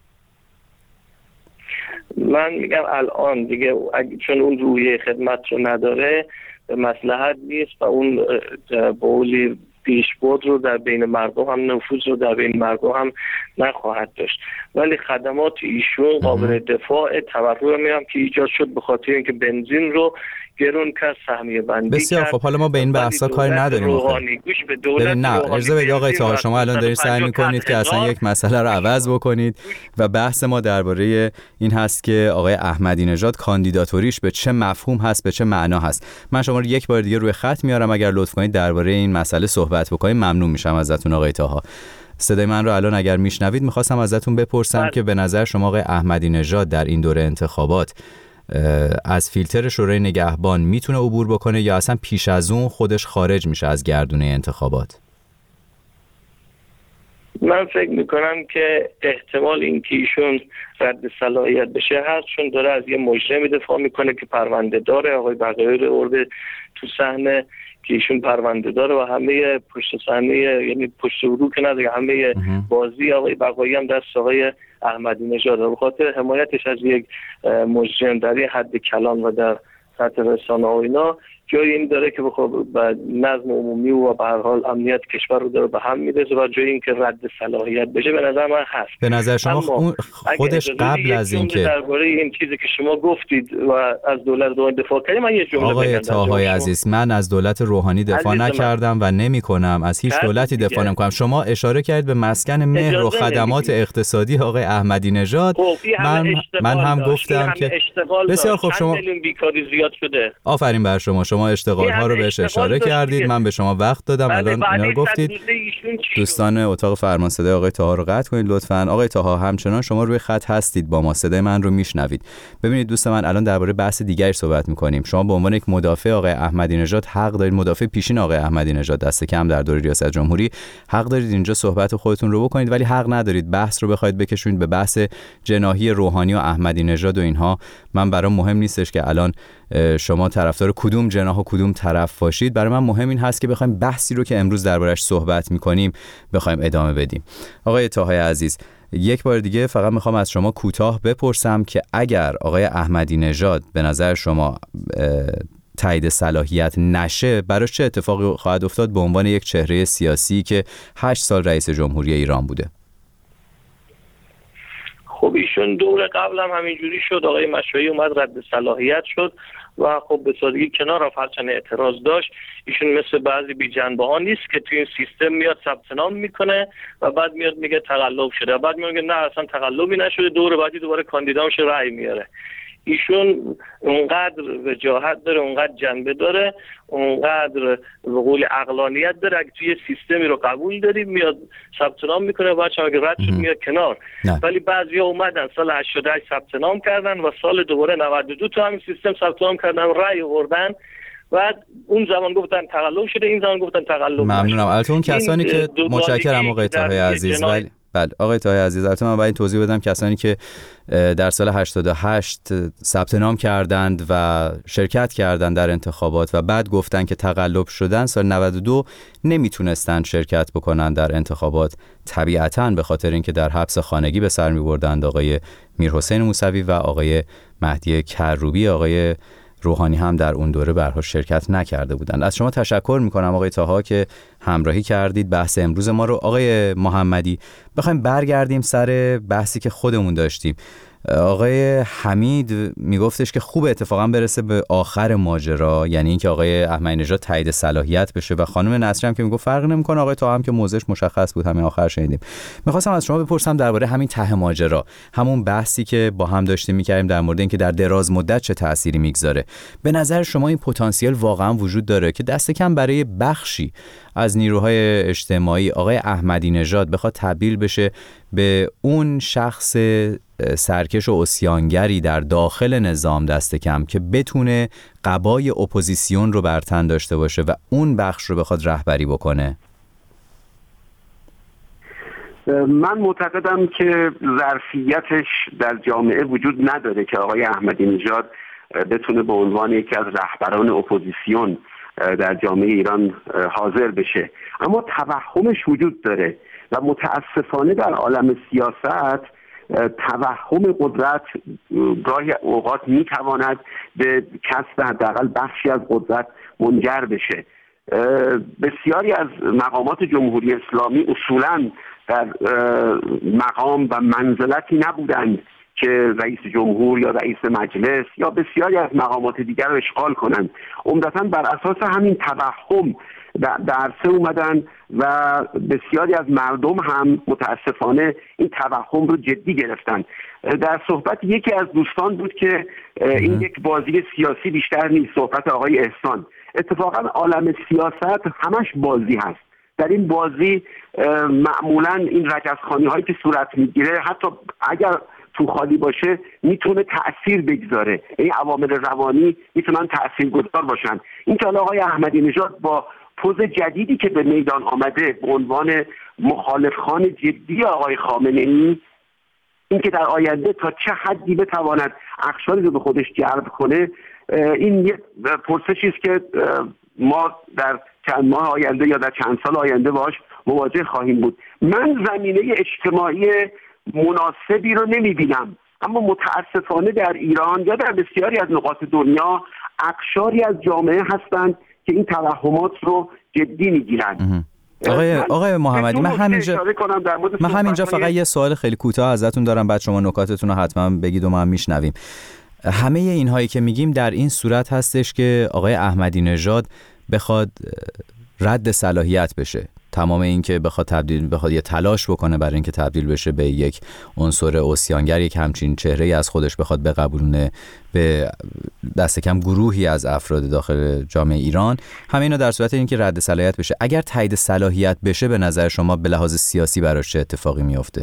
من میگم الان دیگه چون اون روحیه خدمت رو نداره به مصلحت نیست و اون بولی پیشبرد رو در بین مردم هم، نفوذ رو در بین مردم هم نخواهد داشت. ولی خدمات ایشون قابل دفاع. تورم میگم که ایجاد شد به خاطر اینکه بنزین رو گرون کرد، سهمیه بندی بسیار کرد. خب حالا ما به این بحثا کاری نداریم. نه ارزه بدید آقای طاها، شما الان دارید سعی میکنید که اصلا یک مسئله رو عوض بکنید و بحث ما درباره این هست که آقای احمدی نژاد کاندیداتوریش به چه مفهوم هست، به چه معنا هست. من شما رو یک بار دیگه روی خط میارم، اگر لطف کنید درباره این مسئله صحبت بکنید ممنون میشم ازتون آقای طاها. صدای من رو الان اگر میشنوید میخواستم ازتون بپرسم که به نظر شما آقای احمدی نژاد در این دوره انتخابات از فیلتر شورای نگهبان میتونه عبور بکنه یا اصلا پیش از اون خودش خارج میشه از گردونه انتخابات؟ من فکر میکنم که احتمال این که ایشون رد صلاحیت بشه هست، چون داره از یه مجرمی دفاع میکنه که پرونده داره. آقای بقایی رو آورده تو صحنه که ایشون پرونده داره و همه پشت صحنه، یعنی پشت رو که نداره، همه بازی آقای بقایی هم دست آقای احمدی نژاد. به خاطر حمایتش از یک مجرم در حد کلان و در سطح رسانه و اینا جای این داره که بخواد نظم عمومی و به هر حال امنیت کشور رو داره به هم می‌ریزه و جای این که رد صلاحیت بشه به نظر من هست. به نظر شما خودش قبل از اینکه درباره این چیزی که شما گفتید و از دولت روحانی دفاع کردید، من یه جمله بگم. آقای طاهای عزیز، من از دولت روحانی دفاع نکردم و نمی‌کنم، از هیچ دولتی دفاع نمی‌کنم. شما اشاره کردید به مسکن مهر و خدمات اقتصادی آقای احمدی نژاد. من هم گفتم که بسیار خوب، شما بیکاری زیاد شده. آفرین بر شما، شما اشتغال ها رو بهش اشاره کردید، من به شما وقت دادم، الان اینا رو گفتید. دوستان اتاق فرمان صدای آقای طاها رو قطع کنید لطفاً. آقای طاها همچنان شما روی خط هستید با ما، صدای من رو میشنوید. ببینید دوست من، الان درباره بحث دیگری صحبت می‌کنیم. شما به عنوان یک مدافع آقای احمدی نژاد حق دارید، مدافع پیشین آقای احمدی نژاد دست کم در دوره ریاست جمهوری، حق دارید اینجا صحبت خودتون رو بکنید، ولی حق ندارید بحث رو بخواید بکشونید به بحث جناحی روحانی و احمدی نژاد و اینها. من برام مهم نیستش که الان شما طرفدار کدوم جناح و کدوم طرف باشید. برای من مهم این هست که بخوایم بحثی رو که امروز دربارش صحبت می‌کنیم بخوایم ادامه بدیم. آقای طاهای عزیز، یک بار دیگه فقط میخوام از شما کوتاه بپرسم که اگر آقای احمدی نژاد به نظر شما تایید صلاحیت نشه، براش چه اتفاقی خواهد افتاد به عنوان یک چهره سیاسی که 8 سال رئیس جمهوری ایران بوده؟ خب ایشون دور قبل هم همینجوری شد، آقای مشایی اومد رد صلاحیت شد و خب به سادگی کنار رفت، هرچند اعتراض داشت. ایشون مثل بعضی بی جنبه ها نیست که توی این سیستم میاد ثبت نام میکنه و بعد میاد میگه تقلب شده، بعد میگه نه اصلا تقلبی نشده، دور بعدی دوباره کاندیدا میشه رأی میاره. ایشون اونقدر وجاهت داره، اونقدر جنبه داره، اونقدر به قول عقلانیت داره، اگه توی سیستمی رو قبول داریم میاد ثبت نام میکنه و چون اگه رد شد میاد کنار. ولی بعضیا اومدن سال 88 ثبت نام کردن و سال دوباره 92 تو همین سیستم ثبت نام کردن و رأی آوردن. بعد اون زمان گفتن تقلب شده، این زمان گفتن تقلب. ممنونم. البته اون کسانی که متشکرم آقای طاهای عزیز، ولی بله آقای طاهای عزیز، البته من باید توضیح بدم کسانی که در سال 88 ثبت نام کردند و شرکت کردند در انتخابات و بعد گفتن که تقلب شدن، سال 92 نمیتونستند شرکت بکنن در انتخابات، طبیعتاً به خاطر اینکه در حبس خانگی به سر می‌بردند آقای میرحسین موسوی و آقای مهدی کروبی. آقای روحانی هم در اون دوره برها شرکت نکرده بودند. از شما تشکر میکنم آقای طاها که همراهی کردید بحث امروز ما رو. آقای محمدی، بخوایم برگردیم سر بحثی که خودمون داشتیم. آقای حمید میگفتش که خوب اتفاقا برسه به آخر ماجرا، یعنی اینکه آقای احمدی نژاد تایید صلاحیت بشه، و خانم نصری هم که میگفت فرق نمیکنه، آقای طاها هم که موضعش مشخص بود، همین آخر شنیدیم. میخواستم از شما بپرسم درباره همین ته ماجرا، همون بحثی که با هم داشتیم میکردیم در مورد اینکه در دراز مدت چه تأثیری میگذاره. به نظر شما این پتانسیل واقعا وجود داره که دست کم برای بخشی از نیروهای اجتماعی آقای احمدی نژاد بخواد تبدیل بشه به اون شخص سرکش و عصیانگری در داخل نظام دست کم که بتونه قبای اپوزیسیون رو بر تن داشته باشه و اون بخش رو بخواد رهبری بکنه؟ من معتقدم که ظرفیتش در جامعه وجود نداره که آقای احمدی نژاد بتونه به عنوان یکی از رهبران اپوزیسیون در جامعه ایران حاضر بشه، اما توهمش وجود داره و متاسفانه در عالم سیاست توهم قدرت گاهی اوقات میتواند به کسب حداقل بخشی از قدرت منجر بشه. بسیاری از مقامات جمهوری اسلامی اصولاً در مقام و منزلتی نبودند که رئیس جمهور یا رئیس مجلس یا بسیاری از مقامات دیگر رو اشغال کنند. عمدتاً بر اساس همین توهم در عرصه اومدن و بسیاری از مردم هم متاسفانه این توهم رو جدی گرفتن. در صحبت یکی از دوستان بود که این یک بازی سیاسی بیشتر نیست، صحبت آقای احسان. اتفاقا عالم سیاست همش بازی هست. در این بازی معمولا این رجزخوانی هایی که صورت میگیره حتی اگر تو خالی باشه میتونه تأثیر بگذاره، این عوامل روانی میتونن تأثیرگذار باشن. این که آقای احمدی نژاد با پوز جدیدی که به میدان آمده به عنوان مخالفخوان جدی آقای خامنه‌ای، این که در آینده تا چه حدی بتواند اقشاری رو به خودش جلب کنه، این یک پرسشی است که ما در چند ماه آینده یا در چند سال آینده باهاش مواجه خواهیم بود. من زمینه اجتماعی مناسبی رو نمیبینم، اما متاسفانه در ایران یا در بسیاری از نقاط دنیا اقشاری از جامعه هستند که این توهمات رو جدی میگیرند. آقای محمدی، من همینجا فقط یه سوال خیلی کوتاه ازتون دارم، بعد شما نکاتتون رو حتما بگید و ما هم میشنویم. همه اینهایی که میگیم در این صورت هستش که آقای احمدی نژاد بخواد رد صلاحیت بشه، تمام این که بخواد یه تلاش بکنه برای اینکه تبدیل بشه به یک عنصر عصیانگر، یک همچین چهره‌ای از خودش بخواد بقبولونه به دست کم گروهی از افراد داخل جامعه ایران، همه اینا در صورت اینکه رد صلاحیت بشه. اگر تایید صلاحیت بشه، به نظر شما به لحاظ سیاسی براش چه اتفاقی میفته؟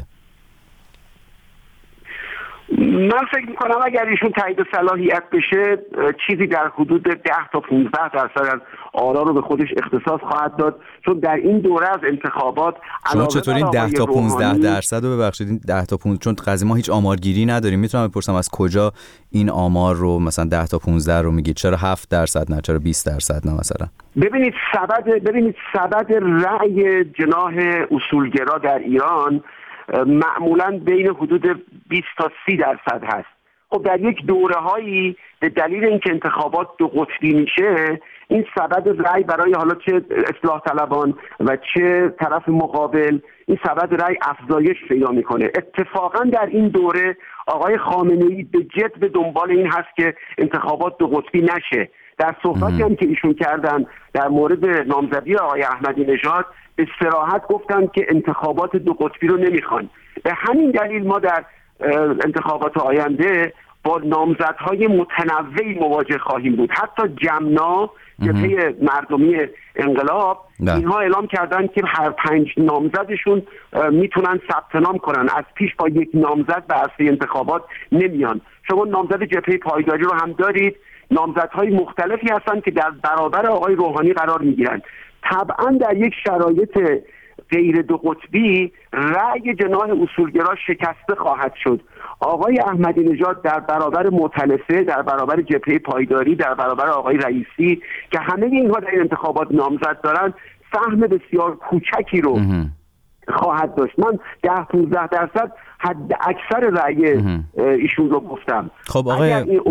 من فکر میکنم اگر ایشون تایید صلاحیت بشه، چیزی در حدود 10 تا 15% از آرا رو به خودش اختصاص خواهد داد، چون در این دوره از انتخابات شما چطور این 10 تا 15% رو ببخشید، این 10 تا 15، چون قضیه ما هیچ آمارگیری نداریم، میتونم بپرسم از کجا این آمار رو مثلا 10 تا 15 رو میگید؟ چرا 7% نه، چرا 20% نه مثلا؟ ببینید سبد رأی جناح اصولگرا در ایران معمولاً بین حدود 20 تا 30% هست. خب در یک دوره‌هایی به دلیل اینکه انتخابات دو قطبی میشه، این سبد رأی برای حالا چه اصلاح طلبان و چه طرف مقابل، این سبد رأی افزایش پیدا میکنه. اتفاقاً در این دوره آقای خامنه‌ای به جد به دنبال این هست که انتخابات دو قطبی نشه. در صحبتی هم که ایشون کردن در مورد نامزدی آقای احمدی نژاد، به صراحت گفتن که انتخابات دو قطبی رو نمیخوان. به همین دلیل ما در انتخابات آینده با نامزدهای متنوعی مواجه خواهیم بود. حتی جمنا، جبهه مردمی انقلاب، اینها اعلام کردن که هر 5 نامزدشون میتونن ثبت نام کنن، از پیش با یک نامزد به عرصه انتخابات نمیان. شما نامزد جبهه پایداری رو هم دارید، نامزدهای مختلفی هستن که در برابر آقای روحانی قرار میگیرن. طبعا در یک شرایط غیر دو قطبی رأی جناح اصولگرا شکسته خواهد شد. آقای احمدی نژاد در برابر مؤتلفه، در برابر جبهه پایداری، در برابر آقای رئیسی که همه اینها در این انتخابات نامزد دارن، سهم بسیار کوچکی رو خواهد داشت. من 10-15% حد اکثر رأی ایشون رو گفتم. خب آقای اگر این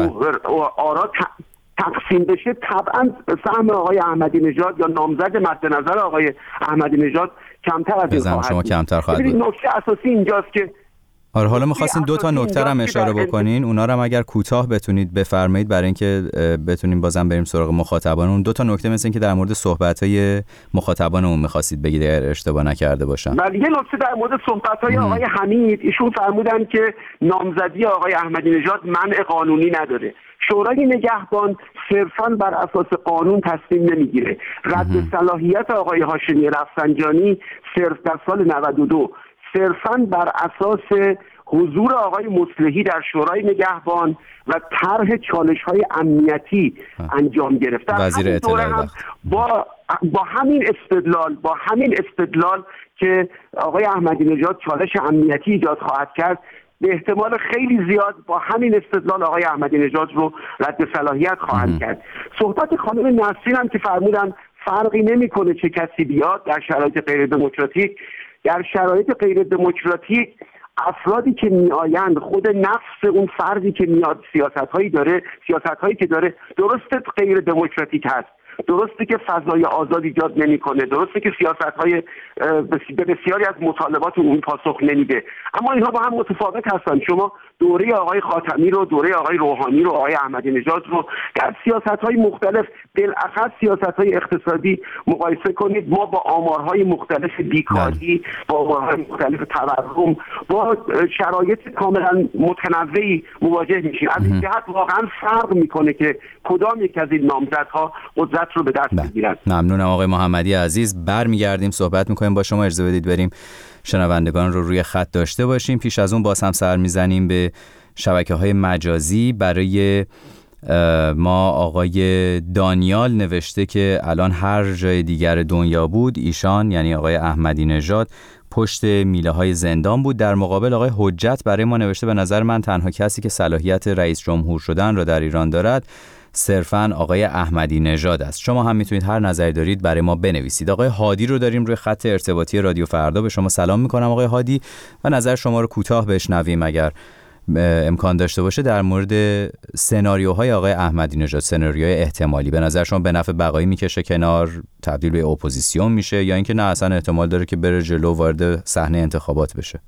آرا تقسیم بشه، طبعا سهم آقای احمدی نژاد یا نامزد مد نظر آقای احمدی نژاد کمتر از این خواهد شما کمتر خواهد بود. نکته اساسی اینجاست که حالا می‌خواستین 2 تا نکته هم اشاره بکنین، اونا رو هم اگر کوتاه بتونید بفرمایید برای اینکه بتونیم بازم بریم سراغ مخاطبان. اون 2 تا نکته مثل این که در مورد صحبت‌های مخاطبانمون می‌خواستید بگید اگر اشتباه نکرده باشم. ولی یه نکته در مورد صحبت‌های آقای حمید، ایشون فرمودن که نامزدی آقای احمدی نژاد منع قانونی نداره. شورای نگهبان صرفاً بر اساس قانون تصمیم نمیگیره. رد صلاحیت آقای هاشمی رفسنجانی صرف در سال 92 صرفاً بر اساس حضور آقای مصلحی در شورای نگهبان و طرح چالش‌های امنیتی انجام گرفت. وزیر اطلاعات با همین استدلال که آقای احمدی نژاد چالش امنیتی ایجاد خواهد کرد، به احتمال خیلی زیاد با همین استدلال آقای احمدی نژاد رو رد صلاحیت خواهند کرد. صحبت خانم نسرین هم که فرمودن فرقی نمی‌کنه چه کسی بیاد در شرایط غیر دموکراتیک. در شرایط غیر دموکراتیک افرادی که میآیند، خود نفس اون فردی که میاد سیاست‌هایی که داره درسته غیر دموکراتیک هست، درسته که فضای آزاد ایجاد نمی‌کنه، درسته که سیاست‌های به بسیاری از مطالبات اون پاسخ نمیده، اما اینها با هم متفاوت هستن. شما دوره آقای خاتمی رو، دوره آقای روحانی رو، آقای احمدی نژاد رو در سیاست‌های مختلف، بالاخص سیاست‌های اقتصادی مقایسه کنید. ما با آمارهای مختلف بیکاری، با آمارهای مختلف تورم، با شرایط کاملا متنوعی مواجه میشیم. از این جهت واقعا فرق میکنه که کدام یک از این نامزدها قدرت رو به دست بگیرن. ممنونم آقای محمدی عزیز. برمیگردیم صحبت میکنیم با شما. اجازه بدید بریم شنوندگان رو روی خط داشته باشیم. پیش از اون باز هم سر میزنیم به شبکه‌های مجازی. برای ما آقای دانیال نوشته که الان هر جای دیگر دنیا بود ایشان، یعنی آقای احمدی نژاد، پشت میله های زندان بود. در مقابل آقای حجت برای ما نوشته به نظر من تنها کسی که صلاحیت رئیس جمهور شدن را در ایران دارد صرفاً آقای احمدی نژاد است. شما هم میتونید هر نظری دارید برای ما بنویسید. آقای هادی رو داریم روی خط ارتباطی رادیو فردا. به شما سلام میکنم آقای هادی و نظر شما رو کوتاه بشنویم اگر امکان داشته باشه در مورد سناریوهای آقای احمدی نژاد، سناریوهای احتمالی. به نظر شما به نفع بقایی میکشه کنار، تبدیل به اپوزیسیون میشه، یا اینکه نه اصلا احتمال داره که بره جلو، وارد صحنه انتخابات بشه؟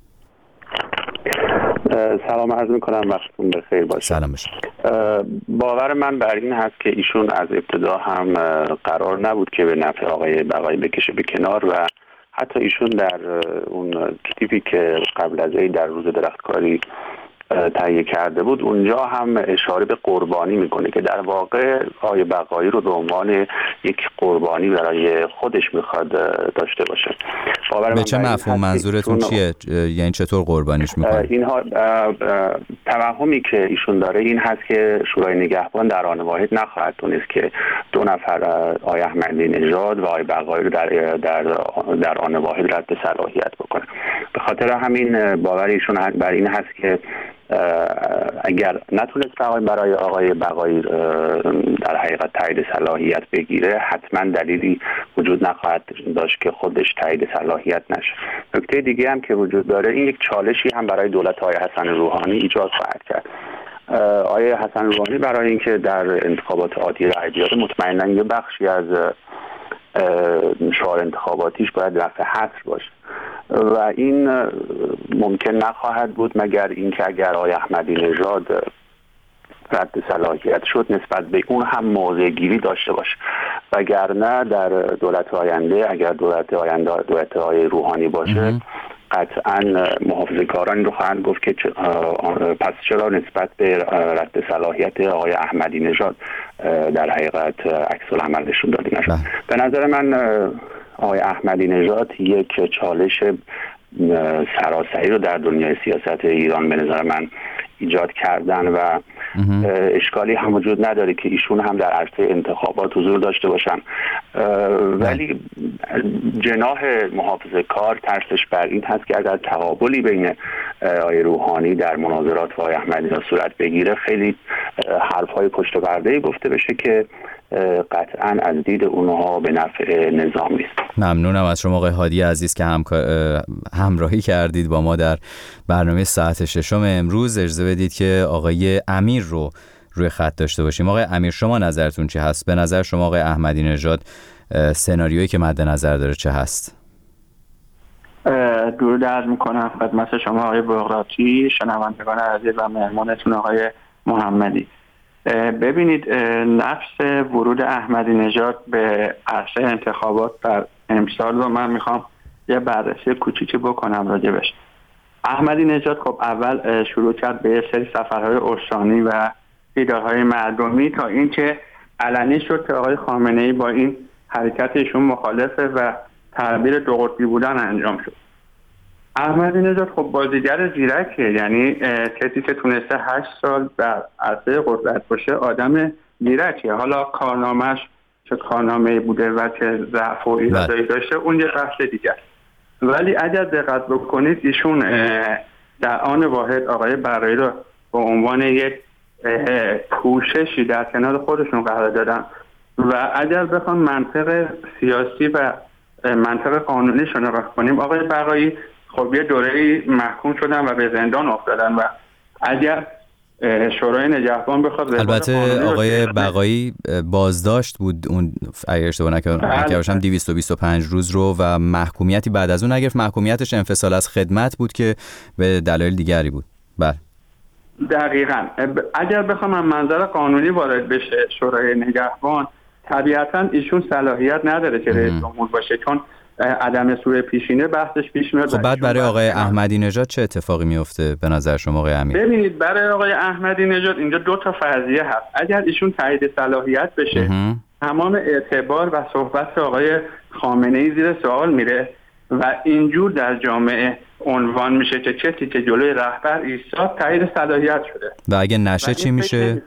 سلام عرض میکنم، وقتتون بخیر باشه. سلام بشه. باور من بر این هست که ایشون از ابتدا هم قرار نبود که به نفع آقای بقایی بکشه به کنار و حتی ایشون در اون کلیپی که قبل از این در روز درختکاری تهیه کرده بود اونجا هم اشاره به قربانی میکنه که در واقع آقای بقایی رو به عنوان یک قربانی برای خودش میخواد داشته باشه. به چه مفهوم منظورتون چیه؟ یعنی چطور قربانیش میکنه؟ اینها توهمی که ایشون داره این هست که شورای نگهبان در آن واحد نخواهد تونست که دو نفر آقای احمدی نژاد و آقای بقایی رو در آن واحد رد صلاحیت بکنه. به خاطر همین باور ایشون بر این هست که اگر نتونست برای آقای بقایی در حقیقت تایید صلاحیت بگیره، حتما دلیلی وجود نخواهد داشت که خودش تایید صلاحیت نشه. نکته دیگه هم که وجود داره، این یک چالشی هم برای دولت آقای حسن روحانی ایجاد خواهد کرد. آقای حسن روحانی برای اینکه در انتخابات آتی رأی بیاره، مطمئنا یه بخشی از شعار انتخاباتیش باید رفع حصر باشه و این ممکن نخواهد بود مگر اینکه اگر آقای احمدی نژاد رد صلاحیت شد نسبت به اون هم موضع گیری داشته باشه، وگرنه در دولت آینده اگر دولت آینده دولت آقای روحانی باشه قطعا محافظه‌کاران رو خواهند گفت که پس چرا نسبت به رد صلاحیت آقای احمدی نژاد در حقیقت عکس العمل نشون داده نشد. به نظر من آقای احمدی نژاد یک چالش سراسری رو در دنیای سیاست ایران به نظر من ایجاد کردن و اشکالی هم وجود نداره که ایشون هم در عرصه انتخابات حضور داشته باشن، ولی جناح محافظه کار ترسش بر این هست که اگر تقابلی بین آقای روحانی در مناظرات و آقای احمدی صورت بگیره خیلی حرفهای پشت پرده گفته بشه که قطعا از دید اونها به نفع نظام نیست. ممنونم از شما آقای هادی عزیز که همراهی کردید با ما در برنامه ساعت ششم امروز. اجازه بدید که آقای امیر رو روی خط داشته باشیم. آقای امیر، شما نظرتون چی هست؟ به نظر شما آقای احمدی نژاد سناریویی که مد نظر داره چه هست؟ درود عرض میکنم خدمت شما آقای بغراتی، شنوندگان عزیز و مهمانتون آقای محمدی. ببینید، نفس ورود احمدی نژاد به عرصه انتخابات در امسال رو من میخوام یه بررسی کوچیکی بکنم راجبش. احمدی نژاد خب اول شروع کرد به یه سری سفرهای استانی و دیدارهای مردمی تا اینکه علنی شد که آقای خامنه‌ای با این حرکتشون مخالفه و تعبیر دو قطبی بودن انجام شد. احمدی نژاد خب بازیگر زیرکه، یعنی کسی که تونسته 8 سال در عرصه قدرت باشه آدم زیرکیه. حالا کارنامه‌اش چه کارنامه‌ای بوده و چه ضعف و ایرادایی داشته اون یه بحث دیگه است. ولی اگر دقت بکنید ایشون در آن واحد آقای بقایی رو به عنوان یک پوششی در کنار خودشون قرار دادن و اگر بخوام منطق سیاسی و منطق قانونی رو نگاه کنیم، آقای بقایی خب یه دوره‌ای محکوم شدن و به زندان افتادن و اگر شورای نگهبان بخواد، البته آقای بقایی بازداشت بود اون اگر اشتباه نکنم 225 روز رو و محکومیتی بعد از اون نگرفت. محکومیتش انفصال از خدمت بود که به دلایل دیگری بود. بله دقیقاً. اگر بخوام من منظر قانونی وارد بشه شورای نگهبان، طبیعتاً ایشون صلاحیت نداره که رئیس جمهور باشه، چون عدم سوء پیشینه بحثش پیش میاد. خب بعد برای آقای احمدی نژاد چه اتفاقی میفته به نظر شما آقای امیر؟ ببینید، برای آقای احمدی نژاد اینجا دو تا فرضیه هست. اگر ایشون تایید صلاحیت بشه، تمام اعتبار و صحبت آقای خامنه‌ای زیر سوال میره و اینجور در جامعه عنوان میشه که کسی که جلوی رهبر ایستاد تایید صلاحیت شده. و اگه نشه چی میشه؟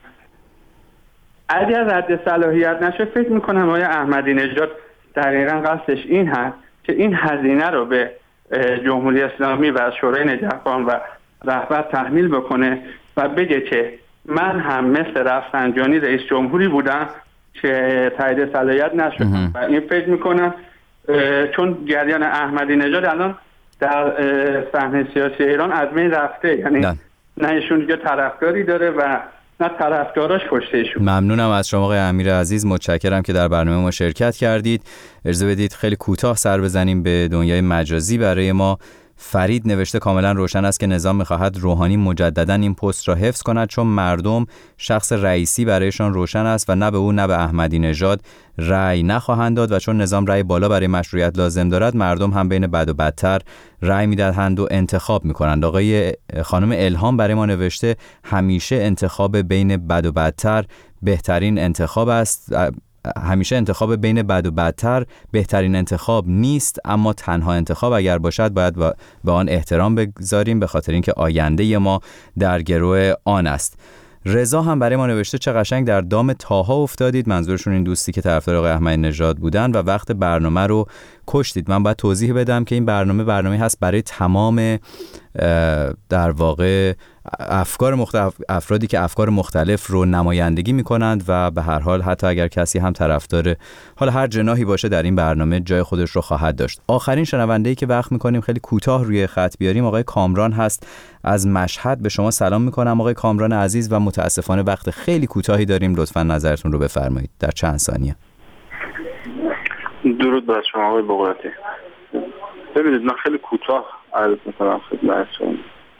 اگر رد صلاحیت نشه فکر میکنم آقای احمدی نژاد دقیقاً قصدش این هست که این هزینه رو به جمهوری اسلامی و شورای نگهبان و رهبر تحمیل بکنه و بگه که من هم مثل رفسنجانی رئیس جمهوری بودم که تایید صلاحیت نشدم و این فکر میکنم چون جریان احمدی نژاد الان در صحنه سیاسی ایران از بین رفته، یعنی نه ایشون دیگه طرفداری داره و نه طرفداراش پشت ایشون. ممنونم از شما آقای امیر عزیز، متشکرم که در برنامه ما شرکت کردید. اجازه بدید خیلی کوتاه سر بزنیم به دنیای مجازی برای ما. فرید نوشته کاملا روشن است که نظام می‌خواهد روحانی مجددا این پست را حفظ کند، چون مردم شخص رئیسی برایشان روشن است و نه به او نه به احمدی نژاد رأی نخواهند داد و چون نظام رأی بالا برای مشروعیت لازم دارد، مردم هم بین بد و بدتر رأی می‌دهند و انتخاب می‌کنند. خانم الهام برای ما نوشته همیشه انتخاب بین بد و بدتر بهترین انتخاب است. همیشه انتخاب بین بد و بدتر بهترین انتخاب نیست، اما تنها انتخاب اگر باشد باید به آن احترام بگذاریم، به خاطر اینکه آینده ما در گروه آن است. رضا هم برای ما نوشته چه قشنگ در دام تاها افتادید. منظورشون این دوستی که طرفدار آقای احمدی نژاد بودن و وقت برنامه رو کشتید. من باید توضیح بدم که این برنامه هست برای تمام در واقع افرادی که افکار مختلف رو نمایندگی میکنند و به هر حال حتی اگر کسی هم طرفدار حالا هر جناحی باشه در این برنامه جای خودش رو خواهد داشت. آخرین شنونده‌ای که وقت میکنیم خیلی کوتاه روی خط بیاریم آقای کامران هست از مشهد. به شما سلام میکنم آقای کامران عزیز و متاسفانه وقت خیلی کوتاهی داریم، لطفاً نظرتون رو بفرمایید در چند ثانیه. درود بر شما آقای بغراتی. ببینید من خیلی کوتاه عرض میکنم خدمتتون.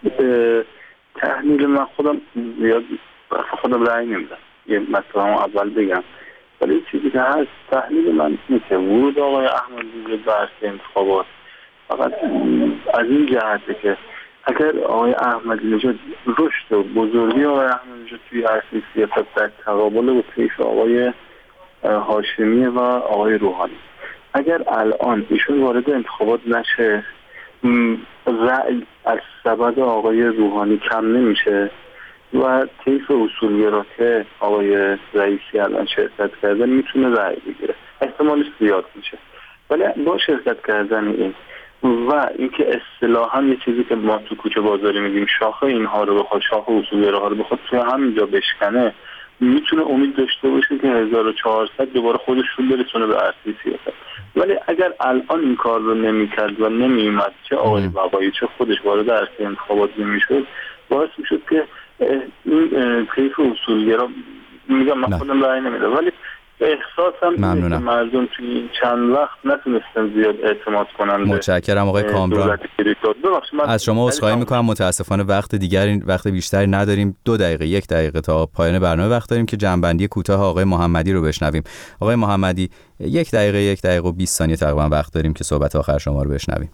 تحلیل من خودم رأی نمیدم، یه مطلب اول بگم، ولی چیزی که هست تحلیل من اینه که ورود آقای احمدی نژاد به عرصه انتخابات فقط از این جهته که اگر آقای احمدی نژاد رشد و بزرگی آقای احمدی نژاد توی عرصه سیاست در تقابل با کیف آقای هاشمی و آقای روحانی، اگر الان ایشون وارد انتخابات نشه رأی از سبد آقای روحانی کم نمیشه و طیف اصولگرا که آقای رئیسی الان شرکت کرده میتونه رأی بگیره، احتمالش زیاد میشه. ولی با شرکت کردن این و اینکه اصطلاحاً یه چیزی که ما تو کوچه بازاری میگیم شاخه اینها رو بخواد، شاخه اصولگراها رو بخواد توی همینجا بشکنه، میتونه امید داشته باشه که 1400 دوباره خودش رو برسونه به عرصه سیاست. ولی اگر الان این کار رو نمی‌کرد و نمی‌اومد، چه آقای بقایی چه خودش وارد عرصه انتخابات نمی‌شد، باعث می‌شد که این طیف اصولگرا، میگم من خودم رأی نمیدم، ولی احساسم اینه که مردم توی این چند وقت نتونستن زیاد اعتماد کنن. متشکرم آقای کامران. از شما عذرخواهی میکنم، متاسفانه وقت بیشتری نداریم. 2 دقیقه 1 دقیقه تا پایان برنامه وقت داریم که جنبندی کوتاه آقای محمدی رو بشنویم. آقای محمدی 1 دقیقه و 20 ثانیه تقریبا وقت داریم که صحبت آخر شما رو بشنویم.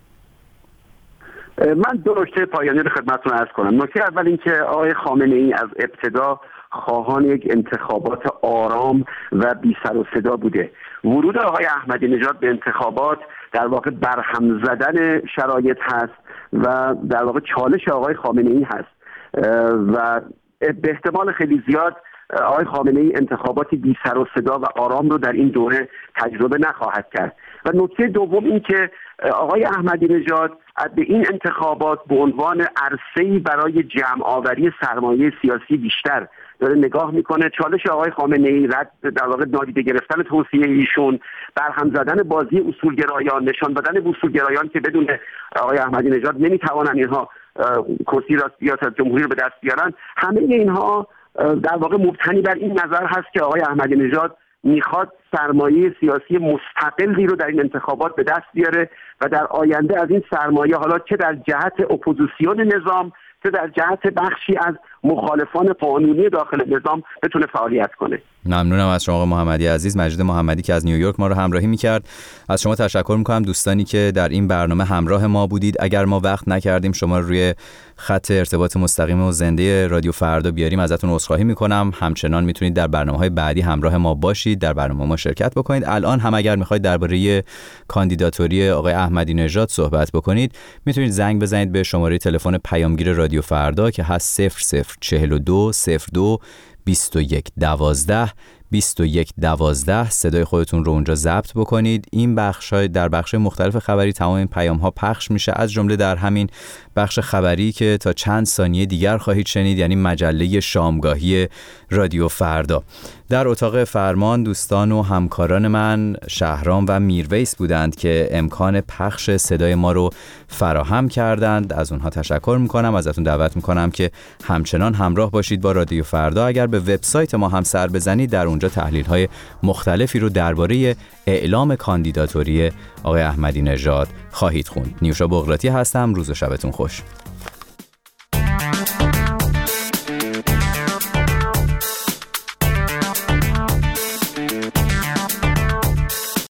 من 2 نکته پایانی رو خدمتتون عرض کنم. نکته اول این که آقای خامنه‌ای از ابتدا خواهان یک انتخابات آرام و بی سر و صدا بوده. ورود آقای احمدی نژاد به انتخابات در واقع برهم زدن شرایط هست و در واقع چالش آقای خامنه‌ای هست و به احتمال خیلی زیاد آقای خامنه‌ای انتخاباتی بی سر و صدا و آرام رو در این دوره تجربه نخواهد کرد. و نکته دوم این که آقای احمدی نژاد به این انتخابات به عنوان عرصه‌ای برای جمع آوری سرمایه سیاسی بیشتر داره نگاه میکنه. چالش آقای خامنه‌ای در واقع نادیده گرفتن توصیه ایشون، برهم زدن بازی اصولگرایان، نشان دادن به اصولگرایان که بدون آقای احمدی نژاد نمیتوانن اینها کرسی ریاست جمهوری رو به دست بیارن، همه اینها در واقع مبتنی بر این نظر هست که آقای احمدی نژاد میخواد سرمایه سیاسی مستقلی رو در این انتخابات به دست بیاره و در آینده از این سرمایه، حالا چه در جهت اپوزیسیون نظام چه در جهت بخشی از مخالفان قانونی داخل نظام بتونه فعالیت کنه. ممنونم از شما محمدی عزیز. مجید محمدی که از نیویورک ما رو همراهی می‌کرد. از شما تشکر می‌کنم دوستانی که در این برنامه همراه ما بودید. اگر ما وقت نکردیم شما روی خط ارتباط مستقیم و زنده رادیو فردا بیاریم ازتون عذرخواهی می‌کنم. همچنان میتونید در برنامه‌های بعدی همراه ما باشید، در برنامه ما شرکت بکنید. الان هم اگر می‌خواید درباره کاندیداتوری آقای احمدی نژاد صحبت بکنید، میتونید زنگ بزنید به شماره تلفن پیامگیر رادیو فردا که هست 0042 02 21 12 2112 صدای خودتون رو اونجا ضبط بکنید. این بخش‌های در بخش مختلف خبری تمام این پیام‌ها پخش میشه، از جمله در همین بخش خبری که تا چند ثانیه دیگر خواهید شنید، یعنی مجله شامگاهی رادیو فردا. در اتاق فرمان دوستان و همکاران من شهرام و میرویس بودند که امکان پخش صدای ما رو فراهم کردند. از اونها تشکر میکنم. ازتون دعوت میکنم که همچنان همراه باشید با رادیو فردا. اگر به وبسایت ما هم سر بزنید، در اونجا تحلیل‌های مختلفی رو درباره اعلام کاندیداتوری آقای احمدی نژاد خواهید خوند. نیوشا بغراتی هستم. روز و شبتون خوش.